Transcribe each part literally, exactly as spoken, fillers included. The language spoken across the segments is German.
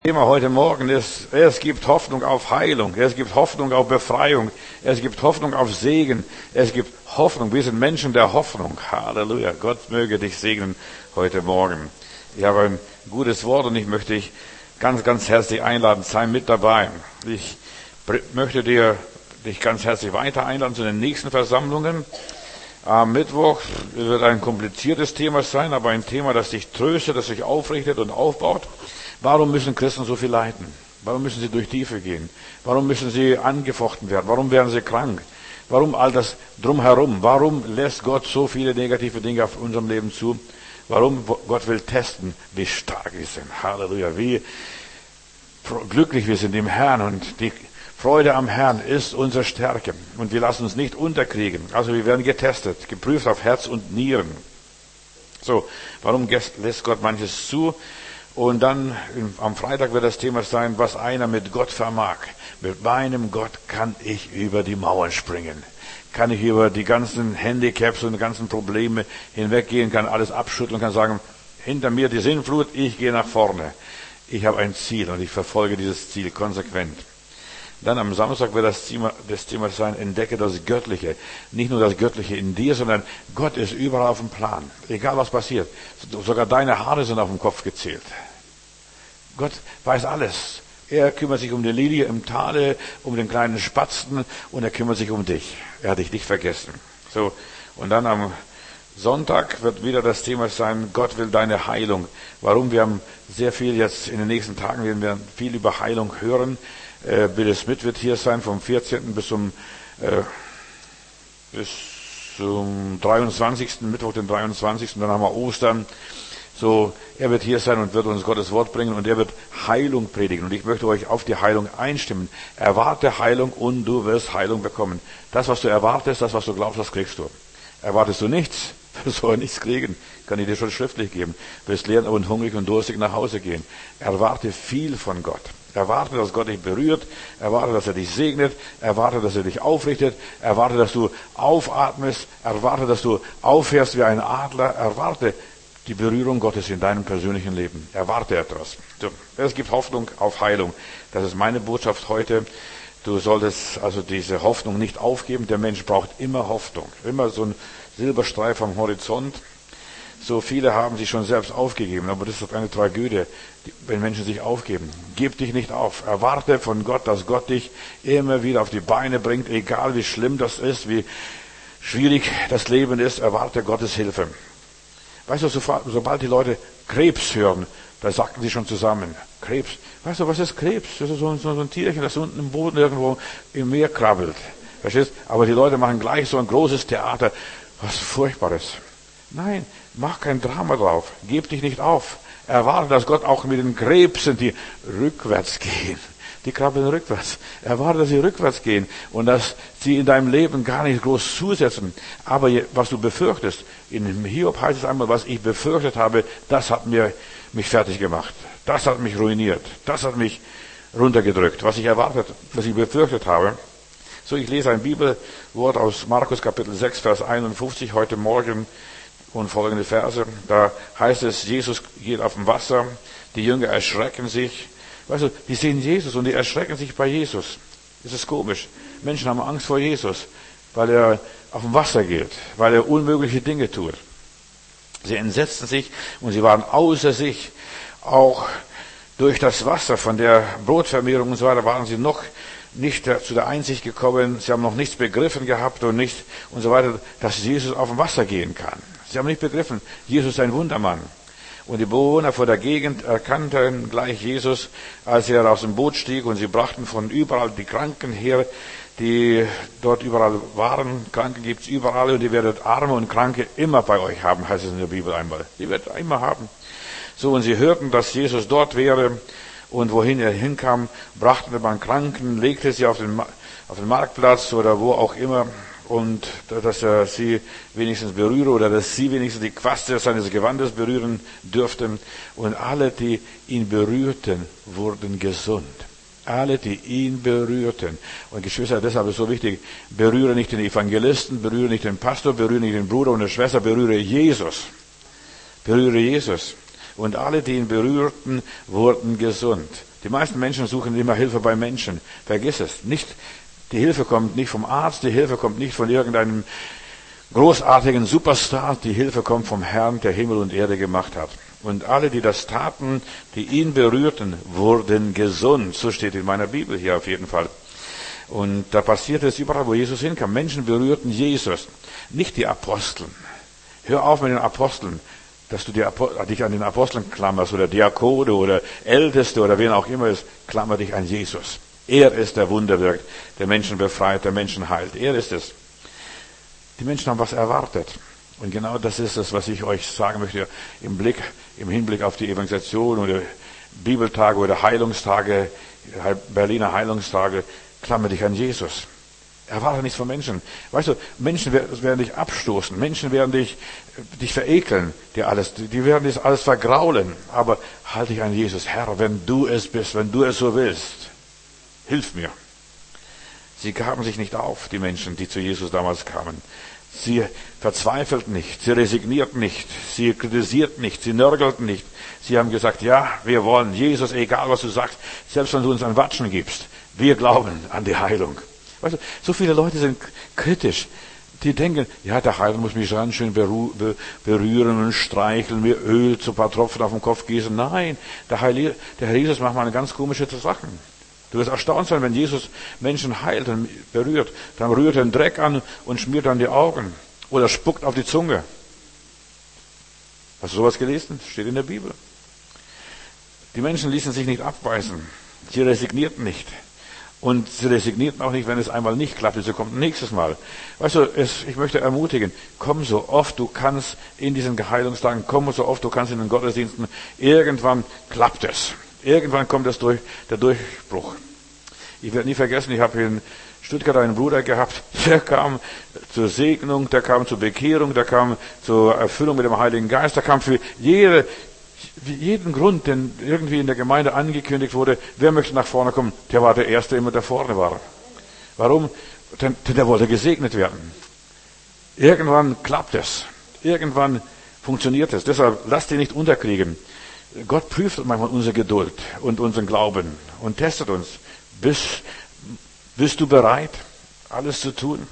Thema heute Morgen ist, es gibt Hoffnung auf Heilung, es gibt Hoffnung auf Befreiung, es gibt Hoffnung auf Segen, es gibt Hoffnung. Wir sind Menschen der Hoffnung. Halleluja. Gott möge dich segnen heute Morgen. Ich habe ein gutes Wort und ich möchte dich ganz, ganz herzlich einladen. Sei mit dabei. Ich möchte dir, dich ganz herzlich weiter einladen zu den nächsten Versammlungen. Am Mittwoch wird ein kompliziertes Thema sein, aber ein Thema, das dich tröstet, das dich aufrichtet und aufbaut. Warum müssen Christen so viel leiden? Warum müssen sie durch Tiefe gehen? Warum müssen sie angefochten werden? Warum werden sie krank? Warum all das drumherum? Warum lässt Gott so viele negative Dinge auf unserem Leben zu? Warum? Gott will testen, wie stark wir sind. Halleluja. Wie glücklich wir sind im Herrn, und die Freude am Herrn ist unsere Stärke. Und wir lassen uns nicht unterkriegen. Also wir werden getestet, geprüft auf Herz und Nieren. So, warum lässt Gott manches zu? Und dann am Freitag wird das Thema sein, was einer mit Gott vermag. Mit meinem Gott kann ich über die Mauern springen. Kann ich über die ganzen Handicaps und die ganzen Probleme hinweggehen, kann alles abschütteln, kann sagen, hinter mir die Sintflut, ich gehe nach vorne. Ich habe ein Ziel und ich verfolge dieses Ziel konsequent. Dann am Samstag wird das Thema, das Thema sein, entdecke das Göttliche. Nicht nur das Göttliche in dir, sondern Gott ist überall auf dem Plan. Egal was passiert. Sogar deine Haare sind auf dem Kopf gezählt. Gott weiß alles. Er kümmert sich um die Lilie im Tale, um den kleinen Spatzen, und er kümmert sich um dich. Er hat dich nicht vergessen. So. Und dann am Sonntag wird wieder das Thema sein, Gott will deine Heilung. Warum? Wir haben sehr viel jetzt in den nächsten Tagen, werden wir viel über Heilung hören. Äh, Bill Smith wird hier sein vom vierzehnten bis zum, äh, bis zum dreiundzwanzigsten Mittwoch, den dreiundzwanzigsten Dann haben wir Ostern. So, er wird hier sein und wird uns Gottes Wort bringen, und er wird Heilung predigen. Und ich möchte euch auf die Heilung einstimmen. Erwarte Heilung und du wirst Heilung bekommen. Das, was du erwartest, das, was du glaubst, das kriegst du. Erwartest du nichts, wirst du nichts kriegen. Kann ich dir schon schriftlich geben. Wirst leer und hungrig und durstig nach Hause gehen. Erwarte viel von Gott. Erwarte, dass Gott dich berührt. Erwarte, dass er dich segnet. Erwarte, dass er dich aufrichtet. Erwarte, dass du aufatmest. Erwarte, dass du aufhörst wie ein Adler. Erwarte die Berührung Gottes in deinem persönlichen Leben. Erwarte etwas. So, es gibt Hoffnung auf Heilung. Das ist meine Botschaft heute. Du solltest also diese Hoffnung nicht aufgeben. Der Mensch braucht immer Hoffnung. Immer so ein Silberstreif am Horizont. So viele haben sich schon selbst aufgegeben, aber das ist doch eine Tragödie, wenn Menschen sich aufgeben. Gib dich nicht auf. Erwarte von Gott, dass Gott dich immer wieder auf die Beine bringt, egal wie schlimm das ist, wie schwierig das Leben ist. Erwarte Gottes Hilfe. Weißt du, sobald die Leute Krebs hören, da sagten sie schon zusammen, Krebs. Weißt du, was ist Krebs? Das ist so, so, so ein Tierchen, das unten im Boden irgendwo im Meer krabbelt. Verstehst? Aber die Leute machen gleich so ein großes Theater. Was Furchtbares. Nein, mach kein Drama drauf. Gib dich nicht auf. Erwarte, dass Gott auch mit den Krebsen, die rückwärts gehen, die krabbeln rückwärts. Erwarte, dass sie rückwärts gehen und dass sie in deinem Leben gar nicht groß zusetzen. Aber was du befürchtest, in Hiob heißt es einmal, was ich befürchtet habe, das hat mir, mich fertig gemacht. Das hat mich ruiniert. Das hat mich runtergedrückt. Was ich erwartet, was ich befürchtet habe. So, ich lese ein Bibelwort aus Markus Kapitel sechs, Vers einundfünfzig heute Morgen. Und folgende Verse, da heißt es, Jesus geht auf dem Wasser, die Jünger erschrecken sich. Weißt du, die sehen Jesus und die erschrecken sich bei Jesus. Das ist komisch. Menschen haben Angst vor Jesus, weil er auf dem Wasser geht, weil er unmögliche Dinge tut. Sie entsetzten sich und sie waren außer sich. Auch durch das Wasser von der Brotvermehrung und so weiter waren sie noch nicht zu der Einsicht gekommen. Sie haben noch nichts begriffen gehabt und nicht und so weiter, dass Jesus auf dem Wasser gehen kann. Sie haben nicht begriffen, Jesus ist ein Wundermann. Und die Bewohner vor der Gegend erkannten gleich Jesus, als er aus dem Boot stieg, und sie brachten von überall die Kranken her, die dort überall waren. Kranken gibt's überall, und ihr werdet Arme und Kranke immer bei euch haben, heißt es in der Bibel einmal. Die werdet ihr immer haben. So, und sie hörten, dass Jesus dort wäre, und wohin er hinkam, brachten man Kranken, legte sie auf den, auf den Marktplatz oder wo auch immer, und dass er sie wenigstens berühre oder dass sie wenigstens die Quaste seines Gewandes berühren dürften. Und alle, die ihn berührten, wurden gesund. Alle, die ihn berührten. Und Geschwister, deshalb ist es so wichtig, berühre nicht den Evangelisten, berühre nicht den Pastor, berühre nicht den Bruder und die Schwester, berühre Jesus. Berühre Jesus. Und alle, die ihn berührten, wurden gesund. Die meisten Menschen suchen immer Hilfe bei Menschen. Vergiss es. Nicht, die Hilfe kommt nicht vom Arzt, die Hilfe kommt nicht von irgendeinem großartigen Superstar. Die Hilfe kommt vom Herrn, der Himmel und Erde gemacht hat. Und alle, die das taten, die ihn berührten, wurden gesund. So steht in meiner Bibel hier auf jeden Fall. Und da passierte es überall, wo Jesus hinkam. Menschen berührten Jesus, nicht die Aposteln. Hör auf mit den Aposteln, dass du dich an den Aposteln klammerst oder Diakone oder Älteste oder wen auch immer ist. Klammer dich an Jesus. Er ist der Wunderwirk, der Menschen befreit, der Menschen heilt. Er ist es. Die Menschen haben was erwartet. Und genau das ist es, was ich euch sagen möchte im Blick, im Hinblick auf die Evangelisation oder Bibeltage oder Heilungstage, Berliner Heilungstage. Klammer dich an Jesus. Erwarte nichts von Menschen. Weißt du, Menschen werden dich abstoßen. Menschen werden dich, dich verekeln, dir alles, die werden dich alles vergraulen. Aber halte dich an Jesus. Herr, wenn du es bist, wenn du es so willst, hilf mir. Sie gaben sich nicht auf, die Menschen, die zu Jesus damals kamen. Sie verzweifelten nicht, sie resignierten nicht, sie kritisierten nicht, sie nörgelten nicht. Sie haben gesagt, ja, wir wollen Jesus, egal was du sagst, selbst wenn du uns ein Watschen gibst. Wir glauben an die Heilung. Weißt du, so viele Leute sind kritisch. Die denken, ja, der Heiler muss mich ganz schön berühren und streicheln, mir Öl zu ein paar Tropfen auf den Kopf gießen. Nein, der, Heilige, der Herr Jesus macht mal ganz komische Sachen. Du wirst erstaunt sein, wenn Jesus Menschen heilt und berührt. Dann rührt er den Dreck an und schmiert dann die Augen. Oder spuckt auf die Zunge. Hast du sowas gelesen? Steht in der Bibel. Die Menschen ließen sich nicht abweisen. Sie resignierten nicht. Und sie resignierten auch nicht, wenn es einmal nicht klappt. Sie kommt nächstes Mal. Weißt du, es, ich möchte ermutigen, komm so oft du kannst in diesen Heilungstagen, komm so oft du kannst in den Gottesdiensten. Irgendwann klappt es. Irgendwann kommt es durch, der Durchbruch. Ich werde nie vergessen, ich habe in Stuttgart einen Bruder gehabt, der kam zur Segnung, der kam zur Bekehrung, der kam zur Erfüllung mit dem Heiligen Geist, der kam für jede jeden Grund, den irgendwie in der Gemeinde angekündigt wurde, wer möchte nach vorne kommen, der war der Erste, immer der vorne war. Warum? Denn, denn der wollte gesegnet werden. Irgendwann klappt es. Irgendwann funktioniert es. Deshalb lasst dich nicht unterkriegen. Gott prüft manchmal unsere Geduld und unseren Glauben und testet uns. Bist, bist du bereit, alles zu tun?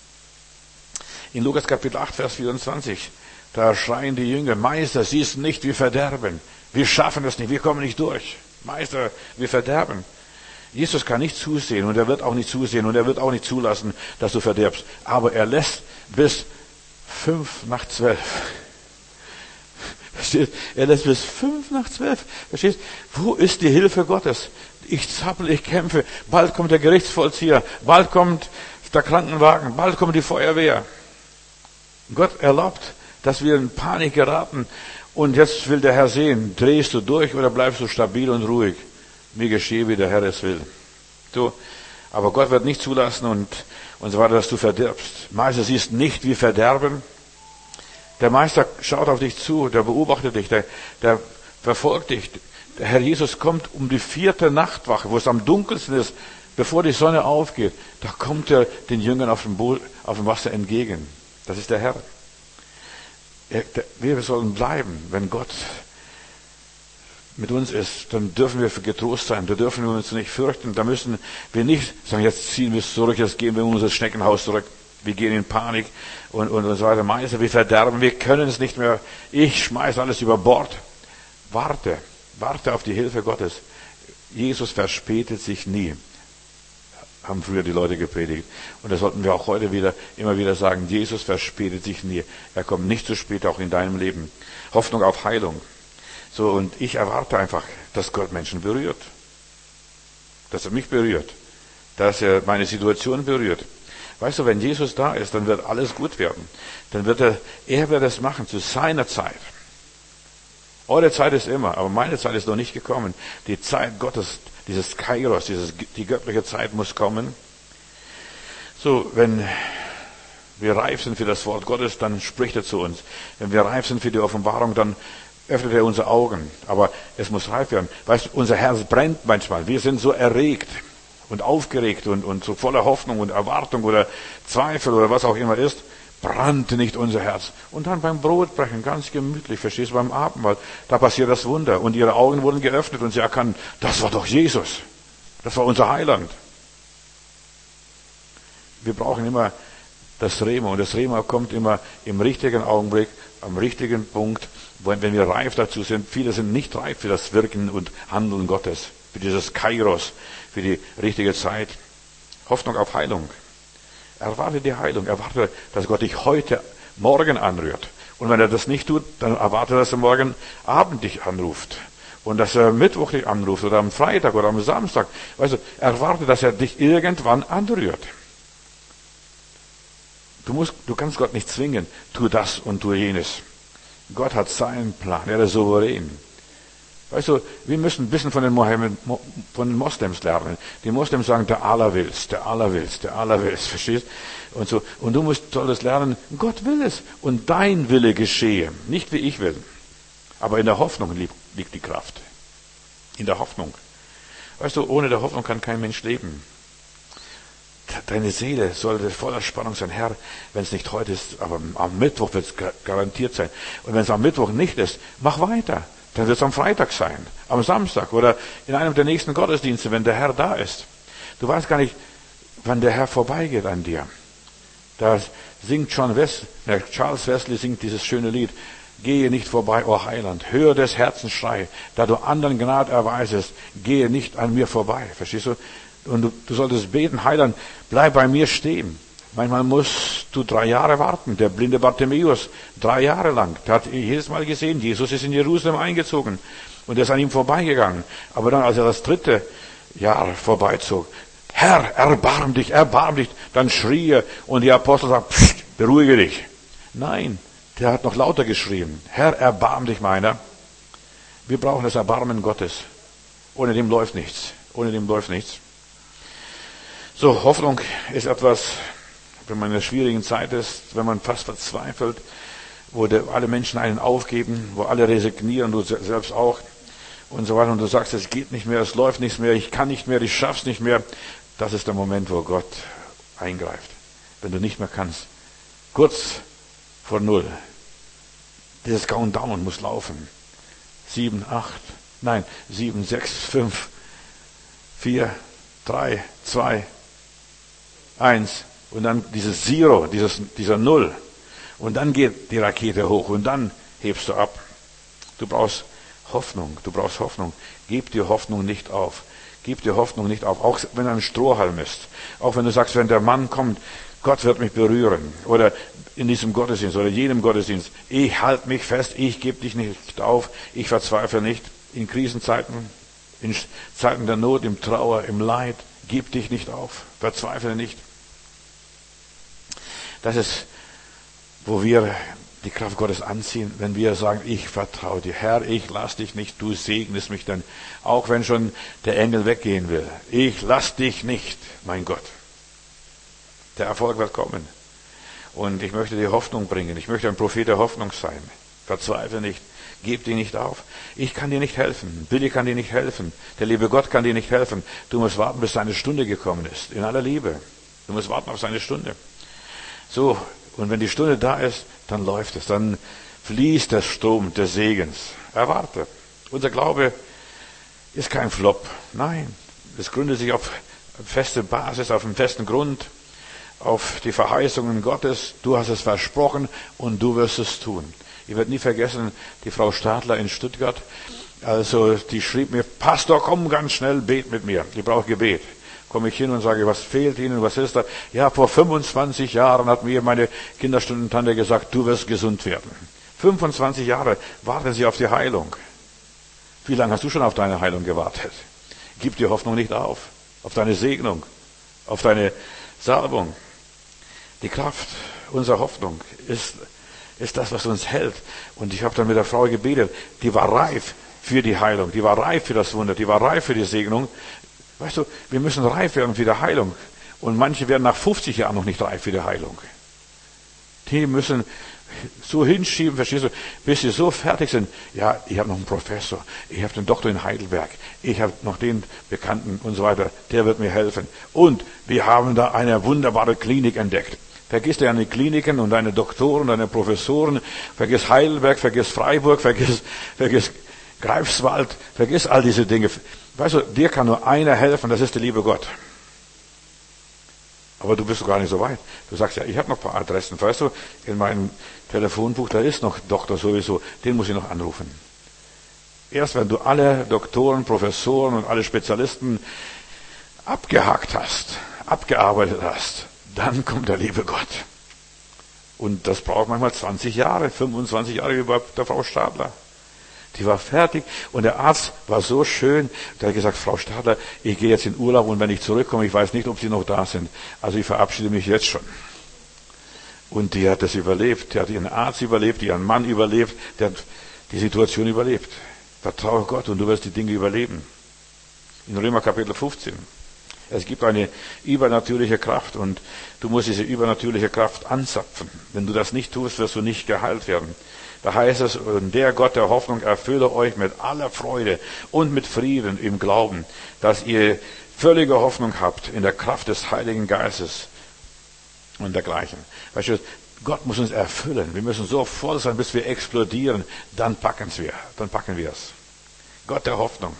In Lukas Kapitel acht, Vers vierundzwanzig, da schreien die Jünger, Meister, siehst nicht, wir verderben. Wir schaffen es nicht, wir kommen nicht durch. Meister, wir verderben. Jesus kann nicht zusehen und er wird auch nicht zusehen und er wird auch nicht zulassen, dass du verderbst. Aber er lässt bis fünf nach zwölf. Verstehst? Er lässt bis fünf nach zwölf. Verstehst? Wo ist die Hilfe Gottes? Ich zappel, ich kämpfe. Bald kommt der Gerichtsvollzieher. Bald kommt der Krankenwagen. Bald kommt die Feuerwehr. Gott erlaubt, dass wir in Panik geraten. Und jetzt will der Herr sehen, drehst du durch oder bleibst du stabil und ruhig? Mir geschehe, wie der Herr es will. So, aber Gott wird nicht zulassen und, und so weiter, dass du verdirbst. Meister, siehst nicht, wie verderben. Der Meister schaut auf dich zu, der beobachtet dich, der, der verfolgt dich. Der Herr Jesus kommt um die vierte Nachtwache, wo es am dunkelsten ist, bevor die Sonne aufgeht. Da kommt er den Jüngern auf dem, Bo- auf dem Wasser entgegen. Das ist der Herr. Er, der, wir sollen bleiben, wenn Gott mit uns ist, dann dürfen wir getrost sein, da dürfen wir uns nicht fürchten, da müssen wir nicht sagen, jetzt ziehen wir es zurück, jetzt gehen wir in unser Schneckenhaus zurück, wir gehen in Panik und, und, und so weiter. Meister, wir verderben, wir können es nicht mehr, ich schmeiß alles über Bord. Warte, warte auf die Hilfe Gottes. Jesus verspätet sich nie, haben früher die Leute gepredigt. Und das sollten wir auch heute wieder, immer wieder sagen, Jesus verspätet sich nie. Er kommt nicht zu spät, auch in deinem Leben. Hoffnung auf Heilung. So, und ich erwarte einfach, dass Gott Menschen berührt. Dass er mich berührt. Dass er meine Situation berührt. Weißt du, wenn Jesus da ist, dann wird alles gut werden. Dann wird er, er wird es machen zu seiner Zeit. Eure Zeit ist immer, aber meine Zeit ist noch nicht gekommen. Die Zeit Gottes, dieses Kairos, dieses, die göttliche Zeit muss kommen. So, wenn wir reif sind für das Wort Gottes, dann spricht er zu uns. Wenn wir reif sind für die Offenbarung, dann öffnet er unsere Augen. Aber es muss reif werden. Weißt du, unser Herz brennt manchmal. Wir sind so erregt und aufgeregt und, und so voller Hoffnung und Erwartung oder Zweifel oder was auch immer ist. brannte nicht unser Herz. Und dann beim Brotbrechen, ganz gemütlich, verstehst du, beim Abendmahl, da passiert das Wunder. Und ihre Augen wurden geöffnet und sie erkannten, das war doch Jesus. Das war unser Heiland. Wir brauchen immer das Rema. Und das Rema kommt immer im richtigen Augenblick, am richtigen Punkt, wenn wir reif dazu sind. Viele sind nicht reif für das Wirken und Handeln Gottes, für dieses Kairos, für die richtige Zeit. Hoffnung auf Heilung. Erwarte die Heilung. Erwarte, dass Gott dich heute, morgen anrührt. Und wenn er das nicht tut, dann erwarte, dass er morgen Abend dich anruft. Und dass er Mittwoch dich anruft oder am Freitag oder am Samstag. Weißt du, erwarte, dass er dich irgendwann anrührt. Du musst, du kannst Gott nicht zwingen. Tu das und tu jenes. Gott hat seinen Plan. Er ist souverän. Weißt du, wir müssen ein bisschen von den, Mohammed, von den Moslems lernen. Die Moslems sagen, der Allah will's, der Allah will's, der Allah will's, verstehst? Und so. Und du musst solltest lernen, Gott will es. Und dein Wille geschehe. Nicht wie ich will. Aber in der Hoffnung liegt, liegt die Kraft. In der Hoffnung. Weißt du, ohne der Hoffnung kann kein Mensch leben. Deine Seele sollte voller Spannung sein. Herr, wenn es nicht heute ist, aber am Mittwoch wird es garantiert sein. Und wenn es am Mittwoch nicht ist, mach weiter. Dann wird es am Freitag sein, am Samstag oder in einem der nächsten Gottesdienste, wenn der Herr da ist. Du weißt gar nicht, wann der Herr vorbeigeht an dir. Da singt John Wesley, Charles Wesley singt dieses schöne Lied. Gehe nicht vorbei, o Heiland, höre des Herzens Schrei, da du anderen Gnade erweisest, gehe nicht an mir vorbei. Verstehst du? Und du, du solltest beten, Heiland, bleib bei mir stehen. Manchmal musst du drei Jahre warten. Der blinde Bartimäus, drei Jahre lang, der hat jedes Mal gesehen, Jesus ist in Jerusalem eingezogen und er ist an ihm vorbeigegangen. Aber dann, als er das dritte Jahr vorbeizog, Herr, erbarm dich, erbarm dich, dann schrie er und die Apostel sagten, Psst, beruhige dich. Nein, der hat noch lauter geschrien, Herr, erbarm dich meiner. Wir brauchen das Erbarmen Gottes. Ohne dem läuft nichts. Ohne dem läuft nichts. So, Hoffnung ist etwas, wenn man in einer schwierigen Zeit ist, wenn man fast verzweifelt, wo der, alle Menschen einen aufgeben, wo alle resignieren, du selbst auch und so weiter. Und du sagst, es geht nicht mehr, es läuft nichts mehr, ich kann nicht mehr, ich schaff's nicht mehr. Das ist der Moment, wo Gott eingreift. Wenn du nicht mehr kannst. Kurz vor Null. Dieses Countdown muss laufen. Sieben, acht, nein, sieben, sechs, fünf, vier, drei, zwei, eins. Und dann dieses Zero, dieses, dieser Null. Und dann geht die Rakete hoch und dann hebst du ab. Du brauchst Hoffnung, du brauchst Hoffnung. Gib dir Hoffnung nicht auf. Gib dir Hoffnung nicht auf, auch wenn er ein Strohhalm ist. Auch wenn du sagst, wenn der Mann kommt, Gott wird mich berühren. Oder in diesem Gottesdienst oder jedem Gottesdienst. Ich halte mich fest, ich gebe dich nicht auf, ich verzweifle nicht. In Krisenzeiten, in Zeiten der Not, im Trauer, im Leid, gib dich nicht auf, verzweifle nicht. Das ist, wo wir die Kraft Gottes anziehen, wenn wir sagen, ich vertraue dir, Herr, ich lass dich nicht, du segnest mich dann, auch wenn schon der Engel weggehen will. Ich lass dich nicht, mein Gott. Der Erfolg wird kommen. Und ich möchte dir Hoffnung bringen. Ich möchte ein Prophet der Hoffnung sein. Verzweifle nicht. Gib dir nicht auf. Ich kann dir nicht helfen. Billy kann dir nicht helfen. Der liebe Gott kann dir nicht helfen. Du musst warten, bis seine Stunde gekommen ist. In aller Liebe. Du musst warten auf seine Stunde. So, und wenn die Stunde da ist, dann läuft es. Dann fließt der Strom des Segens. Erwarte. Unser Glaube ist kein Flop. Nein. Es gründet sich auf feste Basis, auf einem festen Grund, auf die Verheißungen Gottes. Du hast es versprochen und du wirst es tun. Ich werde nie vergessen, die Frau Stadler in Stuttgart, also die schrieb mir, Pastor, komm ganz schnell, bet mit mir. Ich brauche Gebet. Komme ich hin und sage, was fehlt Ihnen, was ist da? Ja, vor fünfundzwanzig Jahren hat mir meine Kinderstundentante gesagt, du wirst gesund werden. fünfundzwanzig Jahre warten Sie auf die Heilung. Wie lange hast du schon auf deine Heilung gewartet? Gib dir Hoffnung nicht auf. Auf deine Segnung. Auf deine Salbung. Die Kraft unserer Hoffnung ist, ist das, was uns hält. Und ich habe dann mit der Frau gebetet, die war reif für die Heilung, die war reif für das Wunder, die war reif für die Segnung. Weißt du, wir müssen reif werden für die Heilung. Und manche werden nach fünfzig Jahren noch nicht reif für die Heilung. Die müssen so hinschieben, verstehst du, bis sie so fertig sind. Ja, ich habe noch einen Professor, ich habe den Doktor in Heidelberg, ich habe noch den Bekannten und so weiter, der wird mir helfen. Und wir haben da eine wunderbare Klinik entdeckt. Vergiss deine Kliniken und deine Doktoren, deine Professoren. Vergiss Heidelberg, vergiss Freiburg, vergiss, vergiss Greifswald, vergiss all diese Dinge. Weißt du, dir kann nur einer helfen, das ist der liebe Gott. Aber du bist gar nicht so weit. Du sagst ja, ich habe noch ein paar Adressen. Weißt du, in meinem Telefonbuch, da ist noch Doktor sowieso, den muss ich noch anrufen. Erst wenn du alle Doktoren, Professoren und alle Spezialisten abgehakt hast, abgearbeitet hast, dann kommt der liebe Gott. Und das braucht manchmal zwanzig Jahre, fünfundzwanzig Jahre wie bei der Frau Stadler. Die war fertig und der Arzt war so schön, der hat gesagt, Frau Stadler, ich gehe jetzt in Urlaub und wenn ich zurückkomme, ich weiß nicht, ob Sie noch da sind. Also ich verabschiede mich jetzt schon. Und die hat das überlebt, die hat ihren Arzt überlebt, ihren Mann überlebt, der hat die Situation überlebt. Vertraue Gott und du wirst die Dinge überleben. In Römer Kapitel fünfzehn. Es gibt eine übernatürliche Kraft und du musst diese übernatürliche Kraft anzapfen. Wenn du das nicht tust, wirst du nicht geheilt werden. Da heißt es, und der Gott der Hoffnung erfülle euch mit aller Freude und mit Frieden im Glauben, dass ihr völlige Hoffnung habt in der Kraft des Heiligen Geistes und dergleichen. Weißt du, Gott muss uns erfüllen. Wir müssen so voll sein, bis wir explodieren. Dann packen wir, dann packen wir es. Gott der Hoffnung.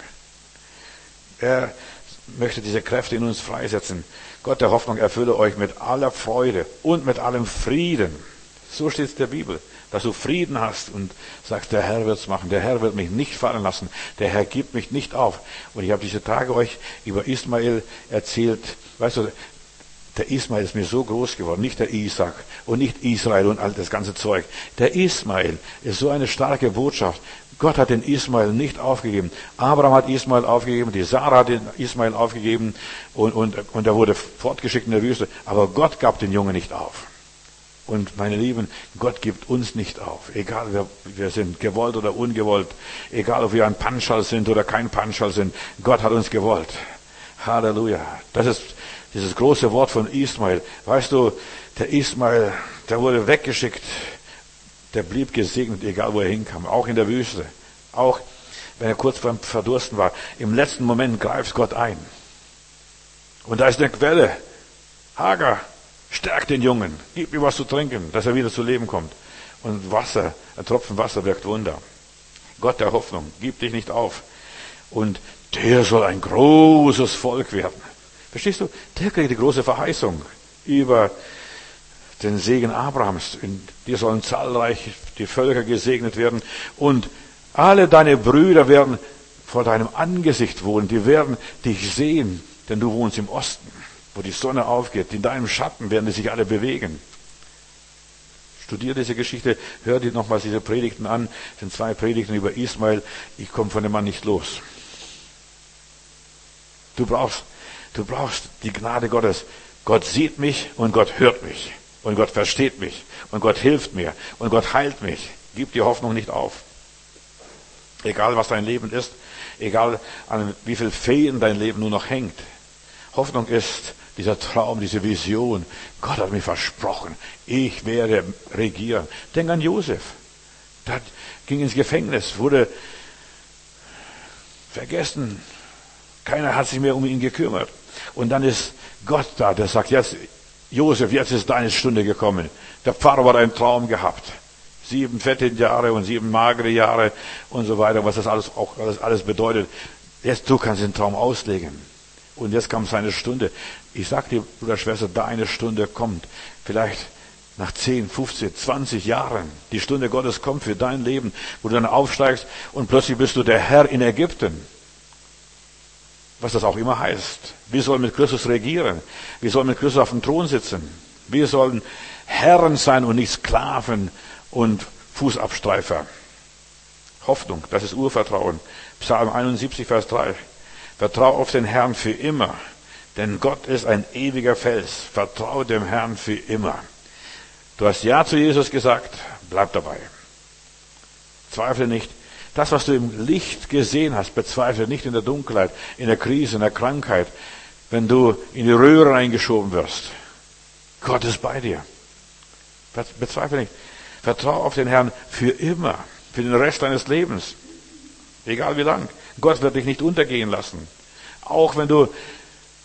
Er möchte diese Kräfte in uns freisetzen. Gott der Hoffnung erfülle euch mit aller Freude und mit allem Frieden. So steht es in der Bibel, dass du Frieden hast und sagst, der Herr wird's machen, der Herr wird mich nicht fallen lassen, der Herr gibt mich nicht auf. Und ich habe diese Tage euch über Ismael erzählt. Weißt du, der Ismael ist mir so groß geworden, nicht der Isaac und nicht Israel und all das ganze Zeug. Der Ismael ist so eine starke Botschaft. Gott hat den Ismael nicht aufgegeben. Abraham hat Ismael aufgegeben, die Sarah hat den Ismael aufgegeben und, und, und er wurde fortgeschickt in der Wüste. Aber Gott gab den Jungen nicht auf. Und meine Lieben, Gott gibt uns nicht auf. Egal wer wir sind, gewollt oder ungewollt. Egal ob wir ein Panschal sind oder kein Panschal sind. Gott hat uns gewollt. Halleluja. Das ist dieses große Wort von Ismael. Weißt du, der Ismael, der wurde weggeschickt. Der blieb gesegnet, egal wo er hinkam, auch in der Wüste, auch wenn er kurz beim Verdursten war. Im letzten Moment greift Gott ein. Und da ist eine Quelle. Hagar, stärk den Jungen, gib ihm was zu trinken, dass er wieder zu Leben kommt. Und Wasser, ein Tropfen Wasser wirkt Wunder. Gott der Hoffnung, gib dich nicht auf. Und der soll ein großes Volk werden. Verstehst du? Der kriegt die große Verheißung über den Segen Abrahams. In dir sollen zahlreich die Völker gesegnet werden und alle deine Brüder werden vor deinem Angesicht wohnen. Die werden dich sehen, denn du wohnst im Osten, wo die Sonne aufgeht. In deinem Schatten werden die sich alle bewegen. Studier diese Geschichte, hör dir nochmals diese Predigten an. Das sind zwei Predigten über Ismael. Ich komme von dem Mann nicht los. Du brauchst, du brauchst die Gnade Gottes. Gott sieht mich und Gott hört mich. Und Gott versteht mich. Und Gott hilft mir. Und Gott heilt mich. Gib die Hoffnung nicht auf. Egal, was dein Leben ist. Egal, an wie viel Feen dein Leben nur noch hängt. Hoffnung ist dieser Traum, diese Vision. Gott hat mir versprochen, ich werde regieren. Denk an Josef. Der ging ins Gefängnis, wurde vergessen. Keiner hat sich mehr um ihn gekümmert. Und dann ist Gott da, der sagt, jetzt Josef, jetzt ist deine Stunde gekommen. Der Pharao hat einen Traum gehabt. Sieben fette Jahre und sieben magere Jahre und so weiter, was das alles auch alles, alles bedeutet. Jetzt du kannst den Traum auslegen. Und jetzt kam seine Stunde. Ich sag dir, Bruder, Schwester, deine Stunde kommt. Vielleicht nach zehn, fünfzehn, zwanzig Jahren. Die Stunde Gottes kommt für dein Leben, wo du dann aufsteigst und plötzlich bist du der Herr in Ägypten. Was das auch immer heißt. Wir sollen mit Christus regieren. Wir sollen mit Christus auf dem Thron sitzen. Wir sollen Herren sein und nicht Sklaven und Fußabstreifer. Hoffnung, das ist Urvertrauen. Psalm einundsiebzig, Vers drei. Vertrau auf den Herrn für immer, denn Gott ist ein ewiger Fels. Vertrau dem Herrn für immer. Du hast Ja zu Jesus gesagt, bleib dabei. Zweifle nicht. Das, was du im Licht gesehen hast, bezweifle nicht in der Dunkelheit, in der Krise, in der Krankheit, wenn du in die Röhre reingeschoben wirst. Gott ist bei dir. Bezweifle nicht. Vertrau auf den Herrn für immer, für den Rest deines Lebens. Egal wie lang. Gott wird dich nicht untergehen lassen. Auch wenn du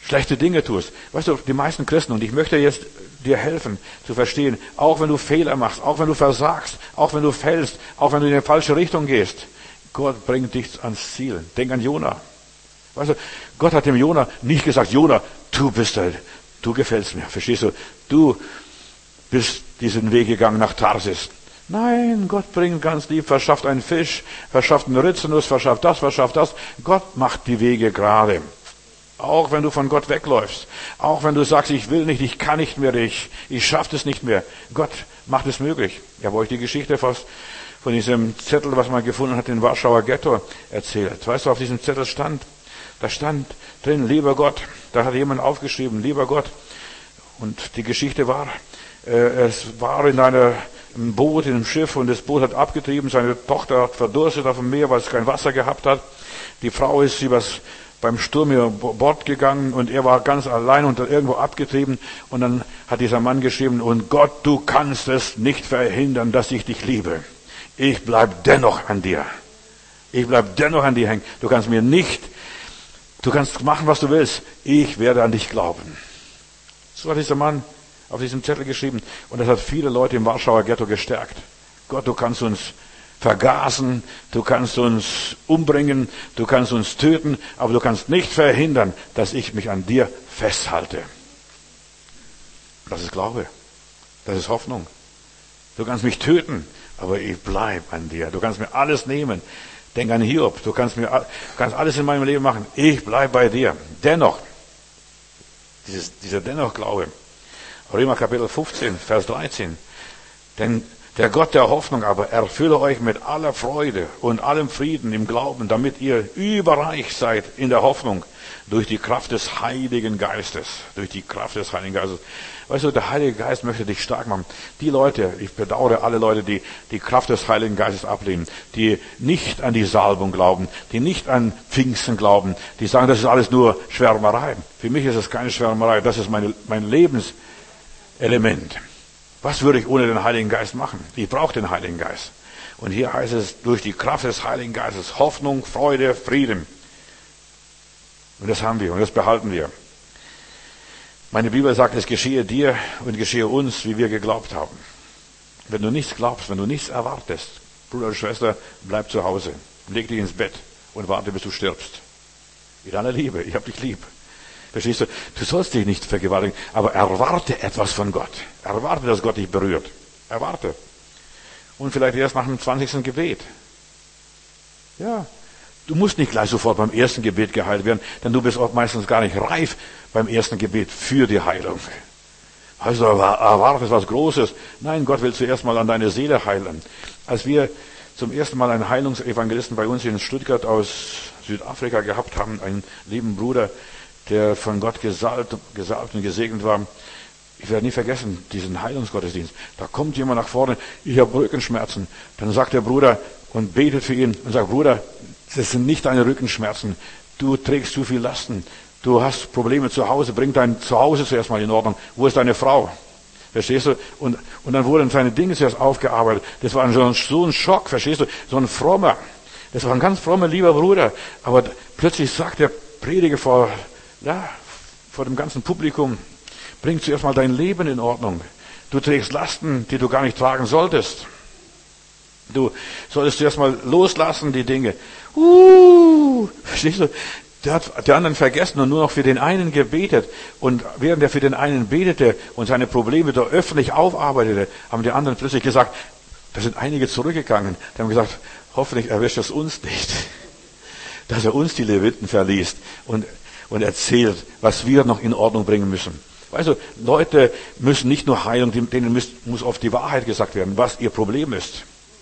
schlechte Dinge tust. Weißt du, die meisten Christen, und ich möchte jetzt dir helfen zu verstehen, auch wenn du Fehler machst, auch wenn du versagst, auch wenn du fällst, auch wenn du in die falsche Richtung gehst, Gott bringt dich ans Ziel. Denk an Jona. Weißt du, Gott hat dem Jona nicht gesagt, Jona, du bist der, du gefällst mir, verstehst du? Du bist diesen Weg gegangen nach Tarsis. Nein, Gott bringt ganz lieb, verschafft einen Fisch, verschafft einen Ritzennuss, verschafft das, verschafft das. Gott macht die Wege gerade. Auch wenn du von Gott wegläufst, auch wenn du sagst, ich will nicht, ich kann nicht mehr, ich, ich schaffe es nicht mehr. Gott macht es möglich. Ich habe euch die Geschichte fast von diesem Zettel, was man gefunden hat, in Warschauer Ghetto erzählt. Weißt du, auf diesem Zettel stand, da stand drin, lieber Gott, da hat jemand aufgeschrieben, lieber Gott. Und die Geschichte war, äh, es war in einer, im Boot, in einem Schiff, und das Boot hat abgetrieben, seine Tochter hat verdurstet auf dem Meer, weil es kein Wasser gehabt hat. Die Frau ist übers beim Sturm über Bord gegangen und er war ganz allein und irgendwo abgetrieben, und dann hat dieser Mann geschrieben, und Gott, du kannst es nicht verhindern, dass ich dich liebe. Ich bleib dennoch an dir. Ich bleib dennoch an dir hängen. Du kannst mir nicht, du kannst machen, was du willst. Ich werde an dich glauben. So hat dieser Mann auf diesem Zettel geschrieben, und das hat viele Leute im Warschauer Ghetto gestärkt. Gott, du kannst uns vergasen, du kannst uns umbringen, du kannst uns töten, aber du kannst nicht verhindern, dass ich mich an dir festhalte. Das ist Glaube. Das ist Hoffnung. Du kannst mich töten, aber ich bleib an dir. Du kannst mir alles nehmen. Denk an Hiob. Du kannst mir kannst alles in meinem Leben machen. Ich bleib bei dir. Dennoch, dieses, dieser Dennoch-Glaube. Römer Kapitel fünfzehn, Vers dreizehn. Denn der Gott der Hoffnung aber erfülle euch mit aller Freude und allem Frieden im Glauben, damit ihr überreich seid in der Hoffnung durch die Kraft des Heiligen Geistes. Durch die Kraft des Heiligen Geistes. Weißt du, der Heilige Geist möchte dich stark machen. Die Leute, ich bedauere alle Leute, die die Kraft des Heiligen Geistes ablehnen, die nicht an die Salbung glauben, die nicht an Pfingsten glauben, die sagen, das ist alles nur Schwärmerei. Für mich ist es keine Schwärmerei, das ist meine, mein Lebenselement. Was würde ich ohne den Heiligen Geist machen? Ich brauche den Heiligen Geist. Und hier heißt es, durch die Kraft des Heiligen Geistes, Hoffnung, Freude, Frieden. Und das haben wir und das behalten wir. Meine Bibel sagt, es geschehe dir und geschehe uns, wie wir geglaubt haben. Wenn du nichts glaubst, wenn du nichts erwartest, Bruder oder Schwester, bleib zu Hause. Leg dich ins Bett und warte, bis du stirbst. In aller Liebe, ich hab dich lieb. Verstehst du? Du sollst dich nicht vergewaltigen, aber erwarte etwas von Gott. Erwarte, dass Gott dich berührt. Erwarte. Und vielleicht erst nach dem zwanzigsten Gebet. Ja. Du musst nicht gleich sofort beim ersten Gebet geheilt werden, denn du bist auch meistens gar nicht reif beim ersten Gebet für die Heilung. Also erwartest was Großes. Nein, Gott will zuerst mal an deine Seele heilen. Als wir zum ersten Mal einen Heilungsevangelisten bei uns in Stuttgart aus Südafrika gehabt haben, einen lieben Bruder, der von Gott gesalbt, gesalbt und gesegnet war. Ich werde nie vergessen, diesen Heilungsgottesdienst. Da kommt jemand nach vorne, ich habe Rückenschmerzen. Dann sagt der Bruder und betet für ihn und sagt, Bruder, das sind nicht deine Rückenschmerzen. Du trägst zu viel Lasten. Du hast Probleme zu Hause. Bring dein Zuhause zuerst mal in Ordnung. Wo ist deine Frau? Verstehst du? Und, und dann wurden seine Dinge zuerst aufgearbeitet. Das war so ein, so ein Schock, verstehst du? So ein frommer. Das war ein ganz frommer, lieber Bruder. Aber plötzlich sagt der Prediger vor, ja, vor dem ganzen Publikum, bring zuerst mal dein Leben in Ordnung. Du trägst Lasten, die du gar nicht tragen solltest. Du solltest zuerst mal loslassen, die Dinge. Uh, verstehst du? Der hat die anderen vergessen und nur noch für den einen gebetet. Und während er für den einen betete und seine Probleme da öffentlich aufarbeitete, haben die anderen plötzlich gesagt, da sind einige zurückgegangen. Die haben gesagt, hoffentlich erwischt es uns nicht. Dass er uns die Leviten verliest und, und erzählt, was wir noch in Ordnung bringen müssen. Weißt du, Leute müssen nicht nur heilen, denen muss, muss oft die Wahrheit gesagt werden, was ihr Problem ist.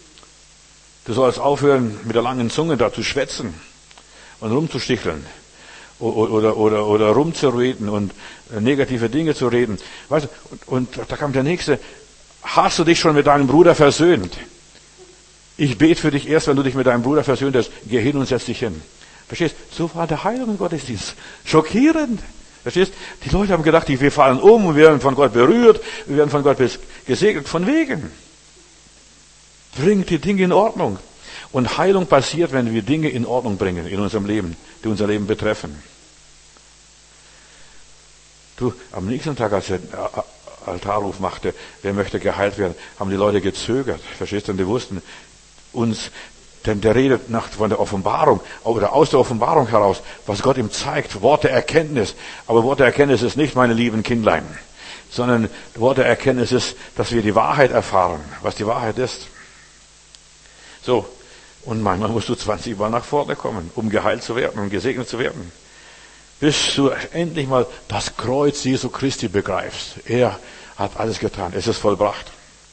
Du sollst aufhören, mit der langen Zunge da zu schwätzen und rumzusticheln oder, oder, oder, oder rumzureden und negative Dinge zu reden. Weißt du, und, und da kam der Nächste, hast du dich schon mit deinem Bruder versöhnt? Ich bete für dich erst, wenn du dich mit deinem Bruder versöhnt hast. Geh hin und setz dich hin. Verstehst? So war der Heilung im Gottesdienst. Schockierend. Verstehst? Die Leute haben gedacht, wir fallen um, wir werden von Gott berührt, wir werden von Gott gesegnet. Von wegen. Bringt die Dinge in Ordnung. Und Heilung passiert, wenn wir Dinge in Ordnung bringen in unserem Leben, die unser Leben betreffen. Du, am nächsten Tag, als er den Altarruf machte, wer möchte geheilt werden, haben die Leute gezögert. Verstehst du? Und die wussten, uns, denn der redet nach, von der Offenbarung, oder aus der Offenbarung heraus, was Gott ihm zeigt, Wort der Erkenntnis. Aber Wort der Erkenntnis ist nicht, meine lieben Kindlein, sondern Wort der Erkenntnis ist, dass wir die Wahrheit erfahren, was die Wahrheit ist. So. Und manchmal musst du zwanzig Mal nach vorne kommen, um geheilt zu werden, um gesegnet zu werden. Bis du endlich mal das Kreuz Jesu Christi begreifst. Er hat alles getan. Es ist vollbracht.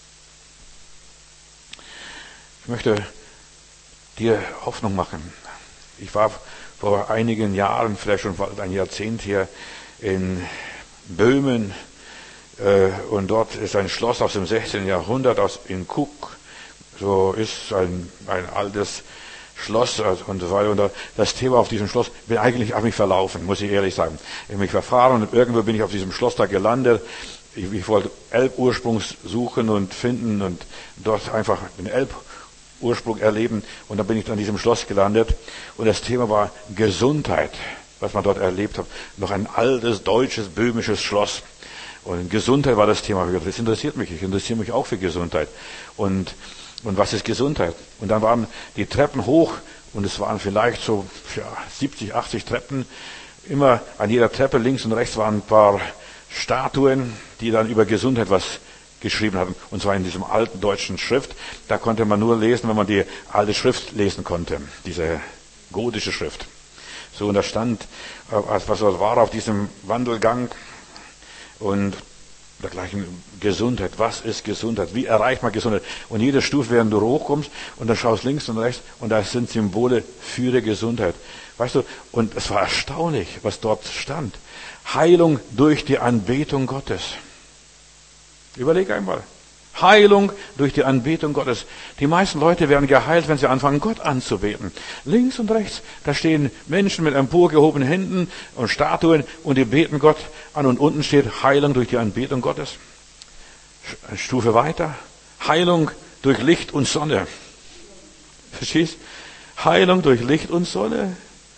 Ich möchte dir Hoffnung machen. Ich war vor einigen Jahren, vielleicht schon ein Jahrzehnt hier in Böhmen. Und dort ist ein Schloss aus dem sechzehnten Jahrhundert, aus in Cook. So ist ein, ein altes Schloss und so weiter. Und das Thema auf diesem Schloss, bin eigentlich auf mich verlaufen, muss ich ehrlich sagen. Ich habe mich verfahren und irgendwo bin ich auf diesem Schloss da gelandet. Ich, ich wollte Elbursprungs suchen und finden und dort einfach den Elbursprung erleben. Und dann bin ich an diesem Schloss gelandet. Und das Thema war Gesundheit, was man dort erlebt hat. Noch ein altes, deutsches, böhmisches Schloss. Und Gesundheit war das Thema. Das interessiert mich. Ich interessiere mich auch für Gesundheit. Und Und was ist Gesundheit? Und dann waren die Treppen hoch und es waren vielleicht so ja, siebzig, achtzig Treppen. Immer an jeder Treppe links und rechts waren ein paar Statuen, die dann über Gesundheit was geschrieben hatten. Und zwar in diesem alten deutschen Schrift. Da konnte man nur lesen, wenn man die alte Schrift lesen konnte. Diese gotische Schrift. So, und da stand, was war auf diesem Wandelgang und dergleichen Gesundheit. Was ist Gesundheit? Wie erreicht man Gesundheit? Und jede Stufe, während du hochkommst und dann schaust links und rechts und da sind Symbole für die Gesundheit. Weißt du, und es war erstaunlich, was dort stand. Heilung durch die Anbetung Gottes. Überleg einmal. Heilung durch die Anbetung Gottes. Die meisten Leute werden geheilt, wenn sie anfangen, Gott anzubeten. Links und rechts, da stehen Menschen mit emporgehobenen Händen und Statuen und die beten Gott an. Und unten steht Heilung durch die Anbetung Gottes. Eine Stufe weiter. Heilung durch Licht und Sonne. Verstehst? Heilung durch Licht und Sonne.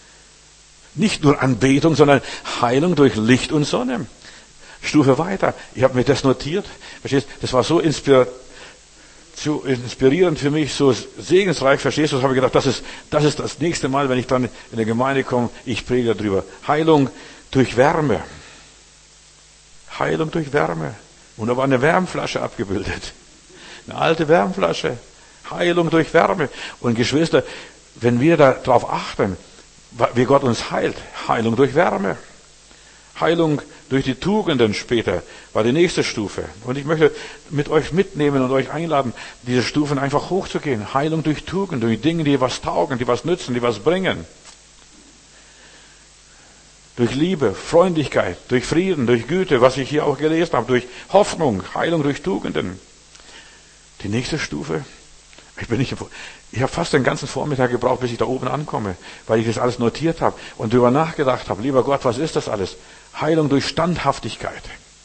Nicht nur Anbetung, sondern Heilung durch Licht und Sonne. Stufe weiter. Ich habe mir das notiert. Verstehst? Das war so inspirierend für mich, so segensreich. Verstehst du? Das habe ich gedacht, das ist, das ist das nächste Mal, wenn ich dann in der Gemeinde komme, ich predige darüber. Heilung durch Wärme. Heilung durch Wärme. Und da war eine Wärmflasche abgebildet. Eine alte Wärmflasche. Heilung durch Wärme. Und Geschwister, wenn wir darauf achten, wie Gott uns heilt, Heilung durch Wärme. Heilung durch die Tugenden später war die nächste Stufe. Und ich möchte mit euch mitnehmen und euch einladen, diese Stufen einfach hochzugehen. Heilung durch Tugend, durch Dinge, die was taugen, die was nützen, die was bringen. Durch Liebe, Freundlichkeit, durch Frieden, durch Güte, was ich hier auch gelesen habe, durch Hoffnung, Heilung durch Tugenden. Die nächste Stufe, ich bin nicht, ich habe fast den ganzen Vormittag gebraucht, bis ich da oben ankomme, weil ich das alles notiert habe und darüber nachgedacht habe. Lieber Gott, was ist das alles? Heilung durch Standhaftigkeit.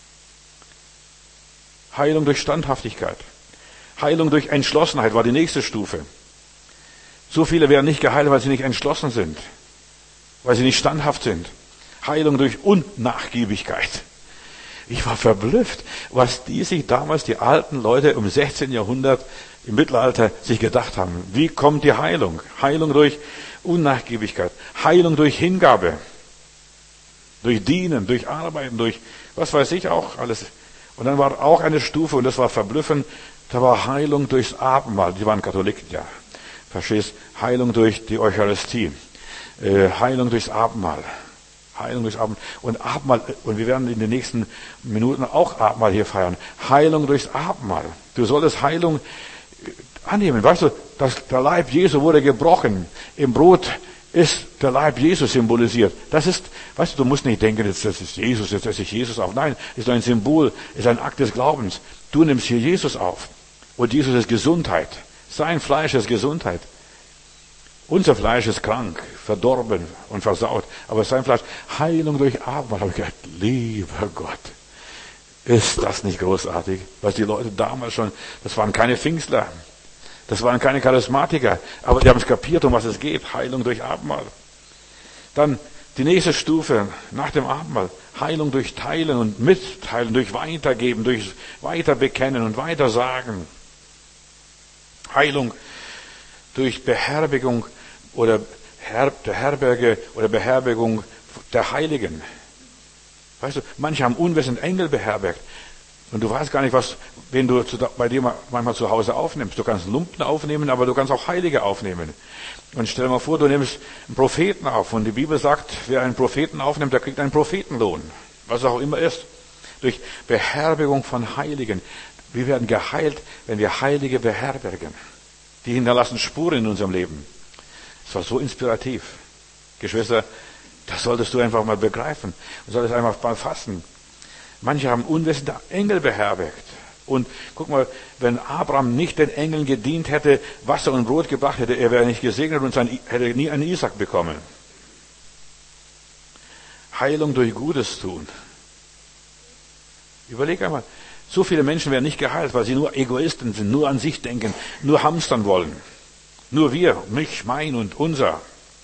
Heilung durch Standhaftigkeit. Heilung durch Entschlossenheit war die nächste Stufe. So viele werden nicht geheilt, weil sie nicht entschlossen sind, weil sie nicht standhaft sind. Heilung durch Unnachgiebigkeit. Ich war verblüfft, was die sich damals, die alten Leute im sechzehnten Jahrhundert, im Mittelalter, sich gedacht haben. Wie kommt die Heilung? Heilung durch Unnachgiebigkeit. Heilung durch Hingabe. Durch Dienen, durch Arbeiten, durch was weiß ich auch alles. Und dann war auch eine Stufe, und das war verblüffend, da war Heilung durchs Abendmahl. Die waren Katholiken, ja. Verstehst? Heilung durch die Eucharistie. Äh, Heilung durchs Abendmahl. Heilung durchs Abendmahl. Und Abendmahl, und wir werden in den nächsten Minuten auch Abendmahl hier feiern. Heilung durchs Abendmahl. Du solltest Heilung annehmen. Weißt du, dass der Leib Jesu wurde gebrochen. Im Brot ist der Leib Jesus symbolisiert. Das ist, weißt du, du musst nicht denken, jetzt, das ist Jesus, jetzt esse ich Jesus auf. Nein, ist ein Symbol, ist ein Akt des Glaubens. Du nimmst hier Jesus auf. Und Jesus ist Gesundheit. Sein Fleisch ist Gesundheit. Unser Fleisch ist krank, verdorben und versaut. Aber sein Fleisch, Heilung durch Abendmahl. Habe ich gedacht, lieber Gott, ist das nicht großartig? Was die Leute damals schon, das waren keine Pfingstler. Das waren keine Charismatiker, aber die haben es kapiert, um was es geht. Heilung durch Abendmahl. Dann Die nächste Stufe nach dem Abendmahl, Heilung durch Teilen und Mitteilen, durch Weitergeben, durch Weiterbekennen und Weitersagen. Heilung durch Beherbergung oder Her- der Herberge oder Beherbergung der Heiligen. Weißt du, manche haben unwissend Engel beherbergt. Und du weißt gar nicht, was, wen du zu, bei dir manchmal zu Hause aufnimmst. Du kannst Lumpen aufnehmen, aber du kannst auch Heilige aufnehmen. Und stell dir mal vor, du nimmst einen Propheten auf. Und die Bibel sagt, wer einen Propheten aufnimmt, der kriegt einen Prophetenlohn. Was auch immer ist. Durch Beherbergung von Heiligen. Wir werden geheilt, wenn wir Heilige beherbergen. Die hinterlassen Spuren in unserem Leben. Es war so inspirativ. Geschwister, das solltest du einfach mal begreifen. Du solltest einfach mal fassen. Manche haben unwissende Engel beherbergt. Und guck mal, wenn Abraham nicht den Engeln gedient hätte, Wasser und Brot gebracht hätte, er wäre nicht gesegnet und sein, hätte nie einen Isaac bekommen. Heilung durch Gutes tun. Überleg einmal, so viele Menschen werden nicht geheilt, weil sie nur Egoisten sind, nur an sich denken, nur hamstern wollen. Nur wir, mich, mein und unser.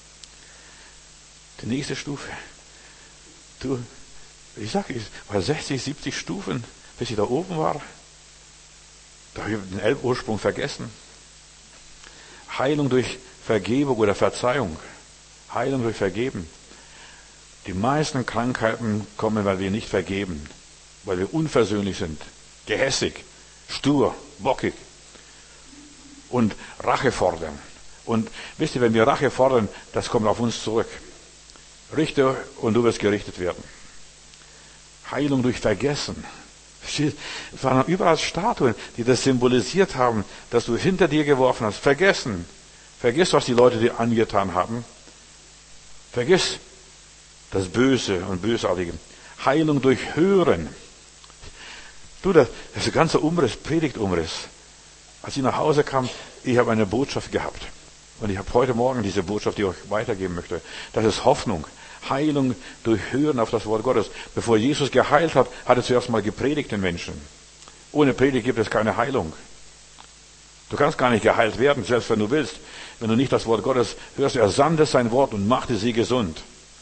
Die nächste Stufe. Du, ich sag, es war sechzig, siebzig Stufen, bis ich da oben war. Da habe ich den Elbursprung vergessen. Heilung durch Vergebung oder Verzeihung. Heilung durch Vergeben. Die meisten Krankheiten kommen, weil wir nicht vergeben. Weil wir unversöhnlich sind. Gehässig, stur, bockig. Und Rache fordern. Und wisst ihr, wenn wir Rache fordern, das kommt auf uns zurück. Richte und du wirst gerichtet werden. Heilung durch Vergessen. Es waren überall Statuen, die das symbolisiert haben, dass du hinter dir geworfen hast. Vergessen. Vergiss, was die Leute dir angetan haben. Vergiss das Böse und Bösartige. Heilung durch Hören. Du, das ist ein ganzer Umriss, Predigtumriss. Als ich nach Hause kam, ich habe eine Botschaft gehabt. Und ich habe heute Morgen diese Botschaft, die ich euch weitergeben möchte. Das ist Hoffnung. Heilung durch Hören auf das Wort Gottes. Bevor Jesus geheilt hat, hat er zuerst mal gepredigt den Menschen. Ohne Predigt gibt es keine Heilung. Du kannst gar nicht geheilt werden, selbst wenn du willst. Wenn du nicht das Wort Gottes hörst, er sandte sein Wort und machte sie gesund.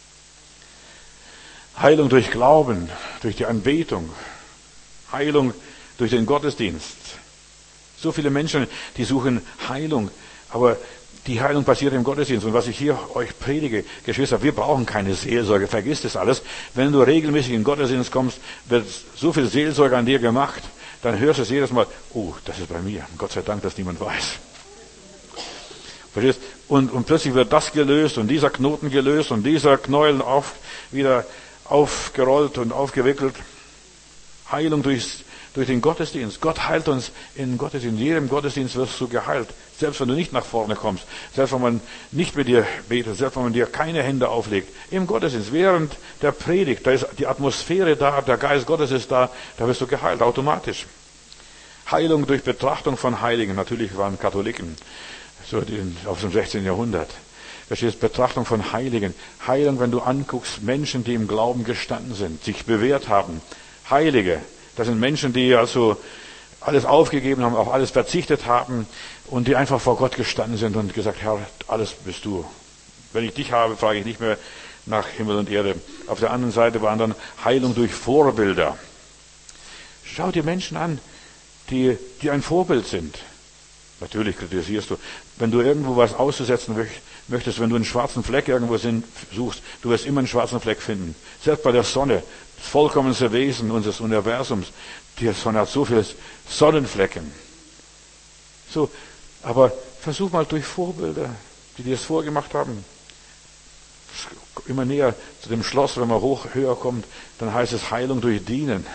Heilung durch Glauben, durch die Anbetung. Heilung durch den Gottesdienst. So viele Menschen, die suchen Heilung, aber die Heilung passiert im Gottesdienst. Und was ich hier euch predige, Geschwister, wir brauchen keine Seelsorge, vergiss das alles. Wenn du regelmäßig in den Gottesdienst kommst, wird so viel Seelsorge an dir gemacht, dann hörst du es jedes Mal, oh, das ist bei mir. Gott sei Dank, dass niemand weiß. Verstehst? Und, und plötzlich wird das gelöst und dieser Knoten gelöst und dieser Knäuel auf, wieder aufgerollt und aufgewickelt. Heilung durchs, durch den Gottesdienst. Gott heilt uns in Gottesdienst. In jedem Gottesdienst wirst du geheilt. Selbst wenn du nicht nach vorne kommst. Selbst wenn man nicht mit dir betet. Selbst wenn man dir keine Hände auflegt. Im Gottesdienst. Während der Predigt. Da ist die Atmosphäre da. Der Geist Gottes ist da. Da wirst du geheilt. Automatisch. Heilung durch Betrachtung von Heiligen. Natürlich waren Katholiken. So die, aus dem sechzehnten Jahrhundert. Verstehst? Betrachtung von Heiligen. Heilung, wenn du anguckst, Menschen, die im Glauben gestanden sind. Sich bewährt haben. Heilige, das sind Menschen, die also alles aufgegeben haben, auf alles verzichtet haben und die einfach vor Gott gestanden sind und gesagt, Herr, alles bist du. Wenn ich dich habe, frage ich nicht mehr nach Himmel und Erde. Auf der anderen Seite waren dann Heilung durch Vorbilder. Schau dir Menschen an, die, die ein Vorbild sind. Natürlich kritisierst du. Wenn du irgendwo was auszusetzen möchtest, wenn du einen schwarzen Fleck irgendwo suchst, du wirst immer einen schwarzen Fleck finden. Selbst bei der Sonne, das vollkommenste Wesen unseres Universums, die Sonne hat so viele Sonnenflecken. So, aber versuch mal durch Vorbilder, die dir das vorgemacht haben. Immer näher zu dem Schloss, wenn man hoch, höher kommt, dann heißt es Heilung durch Dienen.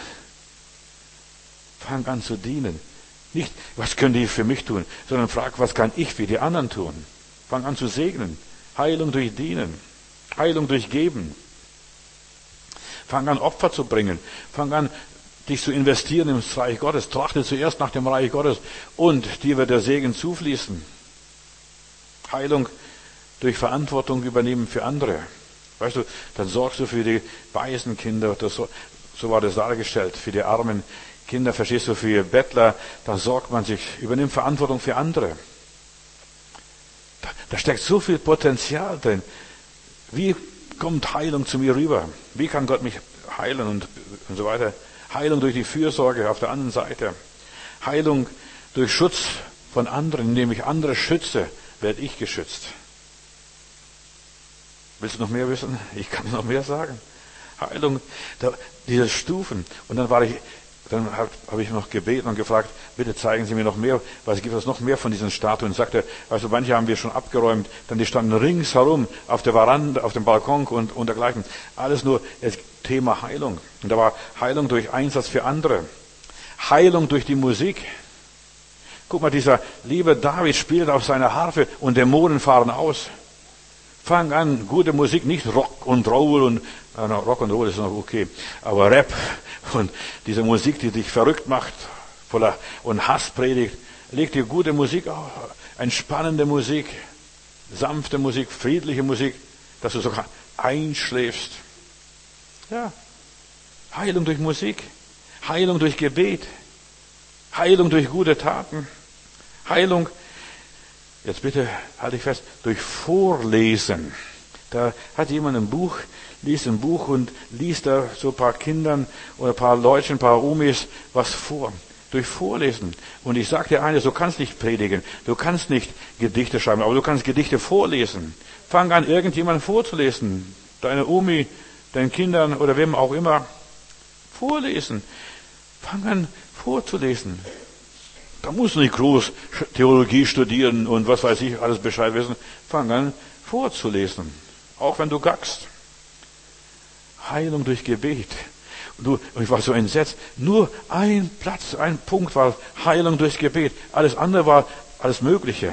Fang an zu dienen. Nicht, was können die für mich tun, sondern frag, was kann ich für die anderen tun? Fang an zu segnen. Heilung durch Dienen. Heilung durch Geben. Fang an, Opfer zu bringen. Fang an, dich zu investieren ins Reich Gottes. Trachte zuerst nach dem Reich Gottes und dir wird der Segen zufließen. Heilung durch Verantwortung übernehmen für andere. Weißt du, dann sorgst du für die Waisenkinder, das, so war das dargestellt, für die armen Kinder, verstehst du, für Bettler, da sorgt man sich, übernimmt Verantwortung für andere. Da, da steckt so viel Potenzial drin. Wie kommt Heilung zu mir rüber? Wie kann Gott mich heilen und, und so weiter? Heilung durch die Fürsorge auf der anderen Seite. Heilung durch Schutz von anderen, indem ich andere schütze, werde ich geschützt. Willst du noch mehr wissen? Ich kann noch mehr sagen. Heilung, da, diese Stufen. Und dann war ich, dann habe hab ich noch gebeten und gefragt, bitte zeigen Sie mir noch mehr, was gibt es noch mehr von diesen Statuen? Und sagte, also manche haben wir schon abgeräumt, dann die standen ringsherum auf der Veranda, auf dem Balkon und, und dergleichen. Alles nur das Thema Heilung. Und da war Heilung durch Einsatz für andere. Heilung durch die Musik. Guck mal, dieser liebe David spielt auf seiner Harfe und Dämonen fahren aus. Fang an, gute Musik, nicht Rock und Roll und äh, Rock und Roll ist noch okay, aber Rap und diese Musik, die dich verrückt macht, voller und Hass predigt, leg dir gute Musik auf, entspannende Musik, sanfte Musik, friedliche Musik, dass du sogar einschläfst. Ja, Heilung durch Musik, Heilung durch Gebet, Heilung durch gute Taten, Heilung, jetzt bitte halte ich fest, durch Vorlesen. Da hat jemand ein Buch, liest ein Buch und liest da so ein paar Kindern oder ein paar Leuten, ein paar Omis was vor. Durch Vorlesen. Und ich sage dir eines, du kannst nicht predigen, du kannst nicht Gedichte schreiben, aber du kannst Gedichte vorlesen. Fang an, irgendjemanden vorzulesen. Deine Omi, deinen Kindern oder wem auch immer. Vorlesen. Fang an, vorzulesen. Da musst du nicht groß Theologie studieren und was weiß ich, alles Bescheid wissen. Fang an, vorzulesen. Auch wenn du gackst. Heilung durch Gebet. Und du, und ich war so entsetzt. Nur ein Platz, ein Punkt war Heilung durch Gebet. Alles andere war alles Mögliche.